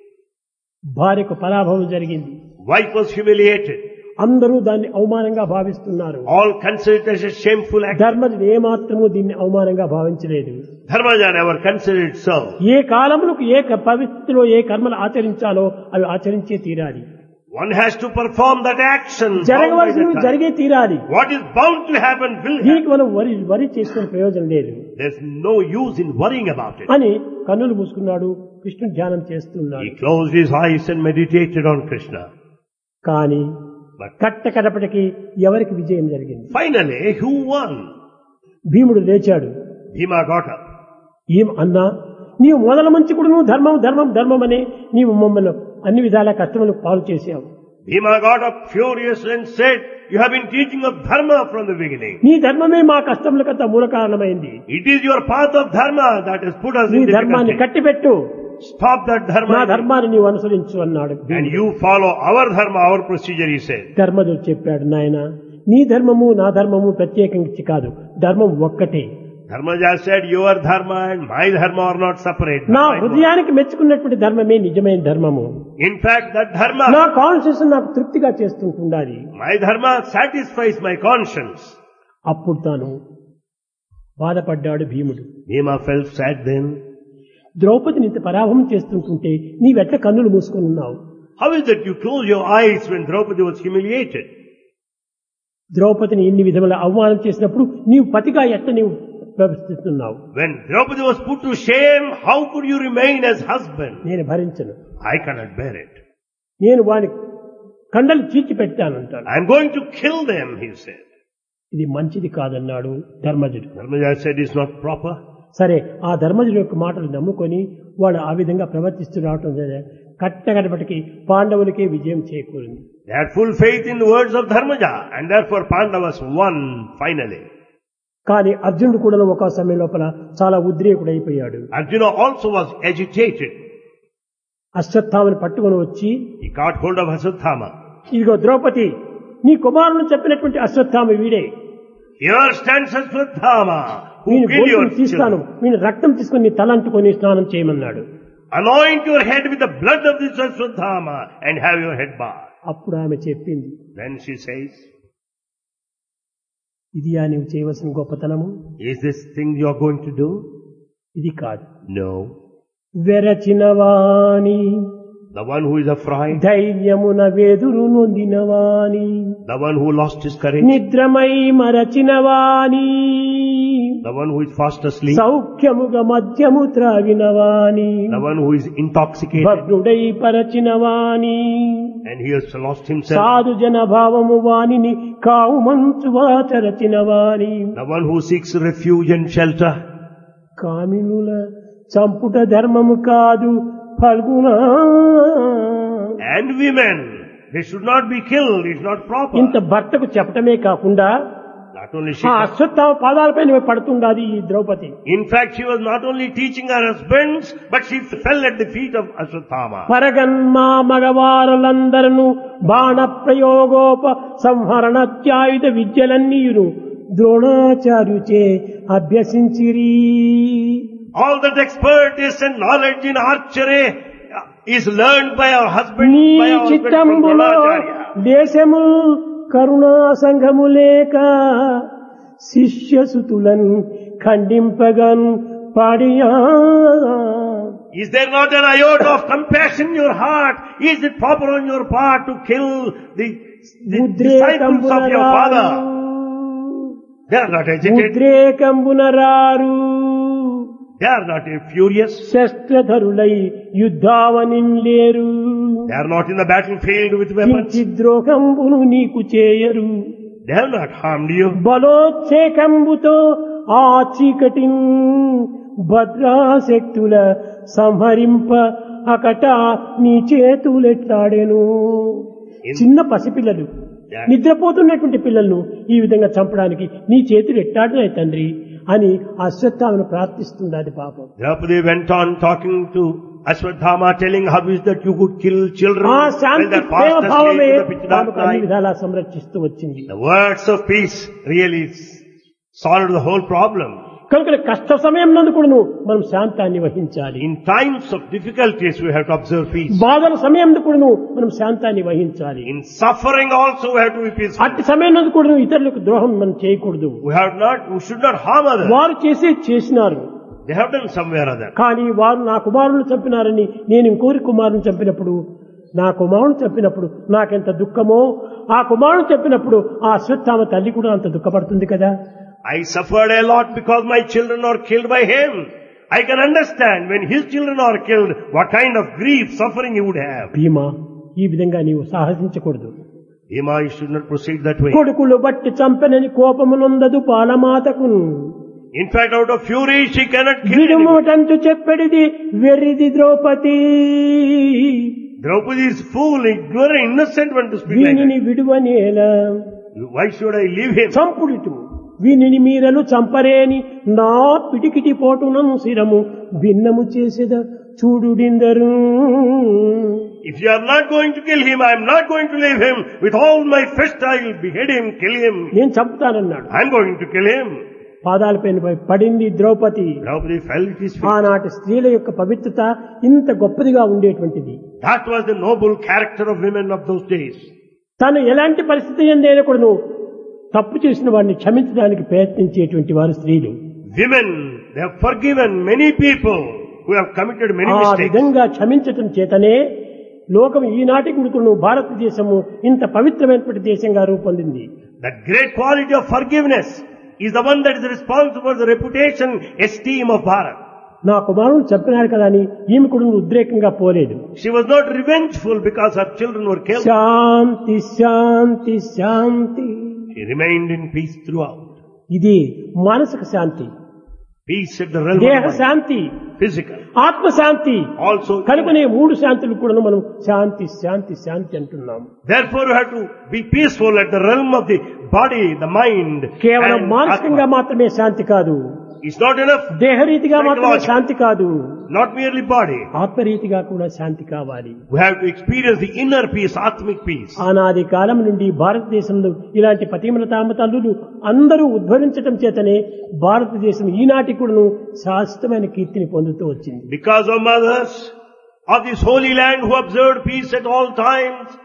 భార్యకు పరాభవం జరిగింది. Wife was humiliated. అందరూ దాన్ని అవమానంగా భావిస్తున్నారు. All considered it as a shameful act. ధర్మజుడు ఏమాత్రము దీన్ని అవమానంగా భావించలేదు. Dharmaja never considered it so. ఏ కాలములకు ఏ క- పరిస్థితిలో ఏ కర్మలు ఆచరించాలో అవి ఆచరించే తీరాలి. One has to perform that action. bound by జరగవలసినవి that time. జరిగే తీరాలి. What is bound to happen will happen. దీనికి మనం వరి వరి చేసుకునే ప్రయోజనం లేదు There's no use in worrying about it. అని కన్నులు మూసుకున్నాడు. కృష్ణుడు ధ్యానం చేస్తున్నాడు. He closed his eyes and meditated on Krishna. కానీ But కట్ట కడపటికి ఎవరికి విజయం జరిగింది? finally, who won? భీముడు లేచాడు. Bhima got up. ఏం అన్నా, నీవు మొదల మంచి కూడా నువ్వు ధర్మం ధర్మం ధర్మం అని నీవు మమ్మల్ని అన్ని విధాల కష్టములకు పాలు చేశావు. Bhima got up furious and said, you have been teaching of dharma from the beginning. నీ ధర్మమే మా కష్టములకంత మూల కారణమైంది. It is your path of dharma that has put us నీ in ధర్మాన్ని difficulty. కట్టిపెట్టు, Stop that నా dharma ధర్మాన్ని నీవు అనుసరించు అన్నాడు. and you follow our dharma, our procedure, he said. ధర్మజుడు చెప్పాడు, నాయన నీ ధర్మము నా ధర్మము ప్రత్యేకించి కాదు, ధర్మం ఒక్కటే. Dharmaja said, your dharma and my dharma are not separate. నా Dharma is one. హృదయానికి మెచ్చుకున్నటువంటి ధర్మమే నిజమైన ధర్మము. In fact, that నా dharma, కాన్షియస్ నాకు తృప్తిగా చేస్తుంటుండాలి. my dharma satisfies my conscience. అప్పుడు తాను బాధపడ్డాడు భీముడు. Bhima felt sad then. ద్రౌపదిని ఇంత పరాభవం చేస్తుంటుంటే నీవెట్ల కన్నులు మూసుకొని ఉన్నావు? How is that you close your eyes when Draupadi was humiliated? ద్రౌపదిని ఇన్ని విధముల అవమానం చేసినప్పుడు నీవు పతిగా ఎట్ట నీవు ప్రవర్తిస్తున్నావు? When Draupadi was put to shame, how could you remain as husband? నేను భరించను, I cannot bear it. నేను వాని కండలు చీల్చి పెట్టానంటాడు. I am going to kill them, he said. ఇది మంచిది కాదన్నాడు ధర్మజుడు. Dharmaja said, it's not proper. సరే, ఆ ధర్మజుడు యొక్క మాటలు నమ్ముకొని వాడు ఆ విధంగా ప్రవర్తిస్తూ రావటం చేత కట్టగడపటికి పాండవులకే విజయం చేకూరింది. They had full faith in the words of Dharmaja, and therefore Pandavas won finally. కానీ అర్జునుడు కూడా ఒక సమయం లోపల చాలా ఉద్రేకుడైపోయాడు. Arjuna also was agitated. అశ్వత్థామని పట్టుకొని వచ్చి, He caught hold of Ashwatthama. ఇదిగో ద్రౌపది, నీ కుమారుని చెప్పినటువంటి అశ్వత్థామ వీడే, Here stands Ashwatthama, who నేను killed your గోతులు తీస్తాను, children. నేను రక్తం తీసుకొని నీ తల అంటుకొని స్నానం చేయమన్నాడు. Anoint your head with the blood of this Ashwatthama and have your head bathed. అప్పుడు ఆమె చెప్పింది, Then she says, ఇది ఆ నీవు చేయవలసిన గొప్పతనము? is this thing you are going to do? ఇది కాదు. No. వెరచినవాని the one who is afraid, ధైర్యమున వేదురు నొందినవాని the one who lost his courage, నిద్రమై మరచినవాని the one who is fast asleep, సౌఖ్యముగా మద్యము త్రాగినవాని the one who is intoxicated భగ్నుడై పరచినవాని and he has lost himself, సాధు జన భావము వానిని కావు మంచు వాచరచినవాని the one who seeks refuge and shelter, కామినుల చంపుట ధర్మము కాదు Phalguna and women, they should not be killed, it's not proper. ఇంత భర్తకు చెప్పటమే కాకుండా Not only she, ఆ అశ్వత్థామ పాదాలపైన పడుతుండాది ఈ Draupadi. in fact she was not only teaching her husbands, but she fell at the feet of Ashwatthama. పరగన్మా మగవారులందరూ బాణ ప్రయోగోప సంహరణత్యాయుధ విద్యలన్నీయును ద్రోణాచార్యుచే అభ్యసించిరి. All that expertise and knowledge in archery is learned by our husband, నీ by our husband from చిత్తంబులో Dronacharya. దేశము కరుణా సంఘము లేక శిష్యసుతులన్ ఖండింపగన్ పాడియా. Is there not an iota of compassion in your heart? Is it proper on your part to kill the, the disciples of your father? They are not agitated. ఉద్రేకంబునరారు They are not furious. శస్త్రధరులై యుద్ధావనిలేరు. They are not in the battlefield with weapons. ద్రోహంబును నీకు చేయరు. They have not harmed you. బలోత్సేకంబుతో ఆ చీకటి భద్రాశక్తుల సంహరింప అకట నీ చేతులెట్లాడెను. చిన్న పసిపిల్లలు, నిద్రపోతున్నటువంటి పిల్లలను ఈ విధంగా చంపడానికి నీ చేతులు ఎట్లాడినాయి తండ్రి అని అశ్వత్థామను ప్రార్థిస్తున్నది పాపం. Draupadi went on talking to Ashwatthama, telling how is that you could kill children ఆ when Shanti they're Prema fast asleep భావమే in the pitch dark ఆమెకు అన్ని night. విధాలా సంరక్షిస్తూ వచ్చింది. The words of peace really solved the whole problem. కనుక కష్ట సమయం నందు కూడాను మనం శాంతాన్ని వహించాలి. In times of difficulties we have to observe peace. బాధల సమయం కూడాను మనం శాంతాన్ని వహించాలి. In suffering also we have to be peaceful. అట్టి సమయం నందు కూడాను ఇతరులకు ద్రోహం మనం చేయకూడదు. We have not, we should not harm others. వారు చేసే చేసినారు, They have done somewhere or other. కానీ వారు నా కుమారుని చంపినారని నేను ఇంకోరి కుమారుని చంపినప్పుడు, నా కుమారుని చంపినప్పుడు నాకెంత దుఃఖమో, ఆ కుమారుని చంపినప్పుడు ఆ అశ్వత్థామ తల్లి కూడా అంత దుఃఖపడుతుంది కదా. I suffered a lot because my children are killed by him. I can understand when his children are killed, what kind of grief, suffering he would have. భీమా, ఈ విధంగా నీవు సాహసించకూడదు. Bhima, you should not proceed that way. కొడుకులు బట్టి చంపెనని కోపమునందదు పాలమాతకు. In fact, out of fury, she cannot kill anyone. విడుమోటంతు చెప్పెడిది వెర్రిది Draupadi. Draupadi is fool, ignorant, innocent one to speak like వీనిని విడువనేలా that. Why should I leave him? చంపుడిటు వీనిని మీరలు చంపరేని నా పిటికిటి పోటునను శిరము భిన్నము చేసేద చూడుడిందరు. If you are not going to kill him, I am not going to leave him. With all my fist, I will behead him, kill him. నేను చంపుతానన్నాడు. I am going to kill him. పాదాలపైన పడింది Draupadi. Draupadi fell at his feet. ఆనాటి స్త్రీల యొక్క పవిత్రత ఇంత గొప్పదిగా ఉండేటువంటిది. That was the noble character of women of those days. తను ఎలాంటి పరిస్థితి ఎందైనా కూడాను తప్పు చేసిన వాడిని క్షమించడానికి ప్రయత్నించేటువంటి వారు స్త్రీలు. Women, they have forgiven many people who have committed many ఆ mistakes. విధంగా క్షమించటం చేతనే లోకం ఈనాటి గుడుకును భారతదేశము ఇంత పవిత్రమైనటువంటి దేశంగా రూపొందింది. That great quality of forgiveness is the one that is responsible for the reputation, esteem of Bharat. నా కుమారుని చంపినాడు కదా అని ఈమె కూడా ఉద్రేకంగా పోలేదు. She was not revengeful because her children were killed. Shanti Shanti Shanti. She remained in peace throughout. ఇది మానసిక శాంతి, Peace at the realm దేహ of mind, శాంతి, physical. ఆత్మ శాంతి. Also, కనుకనే మూడు శాంతులు కూడా మనం శాంతి శాంతి శాంతి అంటున్నాం. therefore you have to be peaceful at the realm of the body, the mind, కేవలం and మానసికంగా atma. మాత్రమే శాంతి కాదు, It's not enough, దేహరీతిగా మాత్రమే Psychological. శాంతి కాదు, not merely body. ఆత్మరీతిగా కూడా శాంతి కావాలి. We have to experience the inner peace, atmic peace. ఆనాది కాలం నుండి భారతదేశంలో ఇలాంటి పతిమలతామ తల్లులు అందరూ ఉద్భవించటం చేతనే భారతదేశం ఈనాటి కూడాను శాశ్వతమైన కీర్తిని పొందుతూ వచ్చింది. Because of mothers of this holy land who observed peace at all times,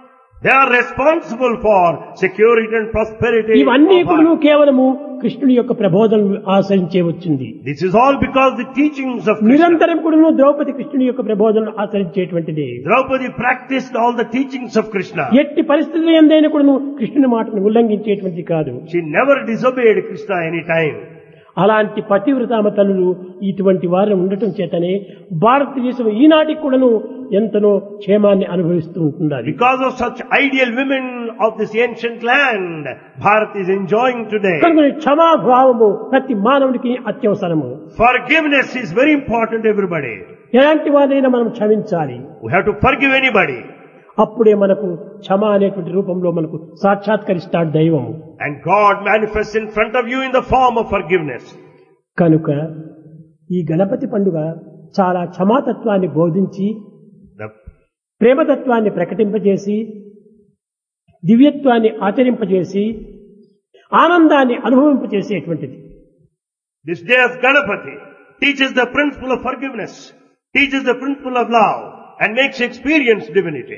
They are responsible for security and prosperity. ఇవన్నీ of కూడా our- కేవలము కృష్ణుని యొక్క ప్రబోధనలు ఆచరించే వచ్చింది. This is all because the teachings of Krishna. నిరంతరం కూడా ద్రౌపది కృష్ణుని యొక్క ప్రబోధనలు ఆచరించేటువంటిది. Draupadi practiced all the teachings of Krishna. ఎట్టి పరిస్థితులు ఎందైనా కూడా కృష్ణుని మాటను ఉల్లంఘించేటువంటిది కాదు. She never disobeyed Krishna any time. అలాంటి పతివ్రతామ తల్లులు ఇటువంటి వారు ఉండటం చేతనే భారతదేశం ఈనాటికి కూడాను ఎంతనో క్షేమాన్ని అనుభవిస్తూ ఉంటున్నది. Because of such ideal women of this ancient land, Bharat is enjoying today. కనుక క్షమాభావము ప్రతి మానవుడికి అత్యవసరము. Forgiveness is very important to everybody. ఎలాంటి వారైనా మనం క్షమించాలి. We have to forgive anybody. అప్పుడే మనకు క్షమ అనేటువంటి రూపంలో మనకు సాక్షాత్కరిస్తాడు దైవము. And God manifests in front of you in the form of forgiveness. కనుక ఈ గణపతి పండుగ చాలా క్షమాతత్వాన్ని బోధించి The, ప్రేమతత్వాన్ని ప్రకటింపజేసి దివ్యత్వాన్ని ఆచరింపజేసి ఆనందాన్ని అనుభవింపజేసేటువంటిది. this day as Ganapati teaches the principle of forgiveness, teaches the principle of love, and makes you experience divinity.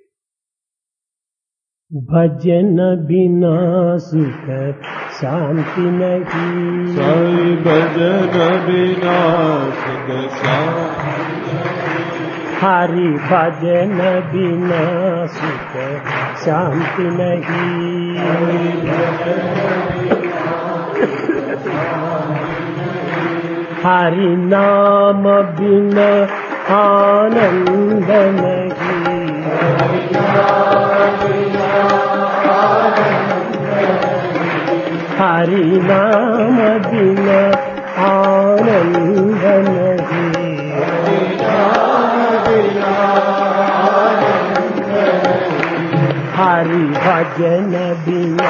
भजन बिना सुख शांति नहीं, साई भजन बिना सुख शांति, हरि भजन बिना सुख शांति नहीं, हरि नाम बिना आनंद नहीं, हरि नाम बिना आनंद नहीं, हरि भजन बिना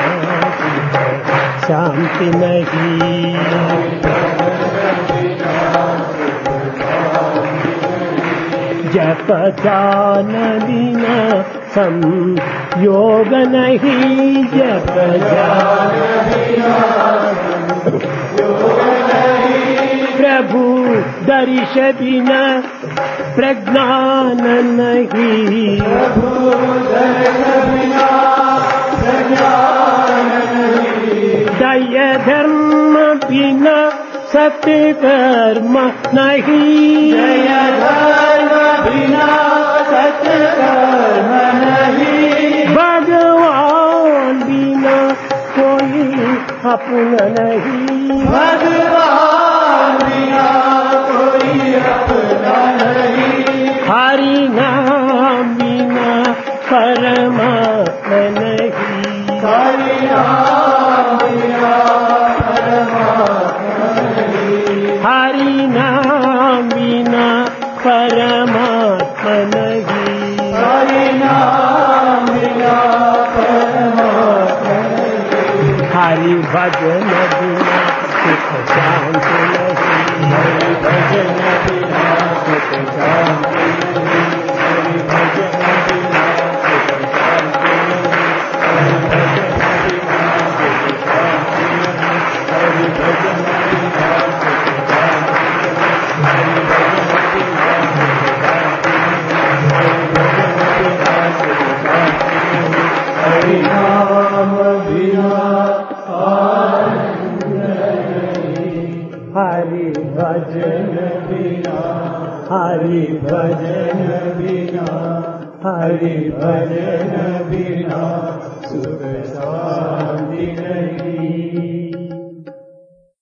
शांति नहीं, जप ध्यान बिना संयोग नहीं, जप ध्यान प्रभु दर्श बिना प्रज्ञान नहीं, दय धर्म बिना सत्कर्म नहीं, दय धर्म बिना सत्कर्म नहीं, भगवान बिना कोई अपना नहीं, भगवान बिना कोई अपना नहीं, हरि नाम बिना परमात्मा नहीं, हरि नाम बिना परमात्मा नहीं, हरि नाम बिना परमात्मा नहीं, हरि नाम बिना परमात्मा नहीं, हरि भजन बिना सुख शांति नहीं, हरि भजन बिना सुख शांति नहीं, हरि भजन बिना सुख शांति नहीं, हरि भजन बिना सुख शांति नहीं, हरि भजन बिना सुख शांति नहीं, हरि भजन बिना सुख शांति नहीं, हरि भजन बिना सुख शांति नहीं, हरि नाम बिना आनंद नहीं, हरि भजन बिना, हरि भजन बिना, हरि भजन बिना सुख शांति नहीं।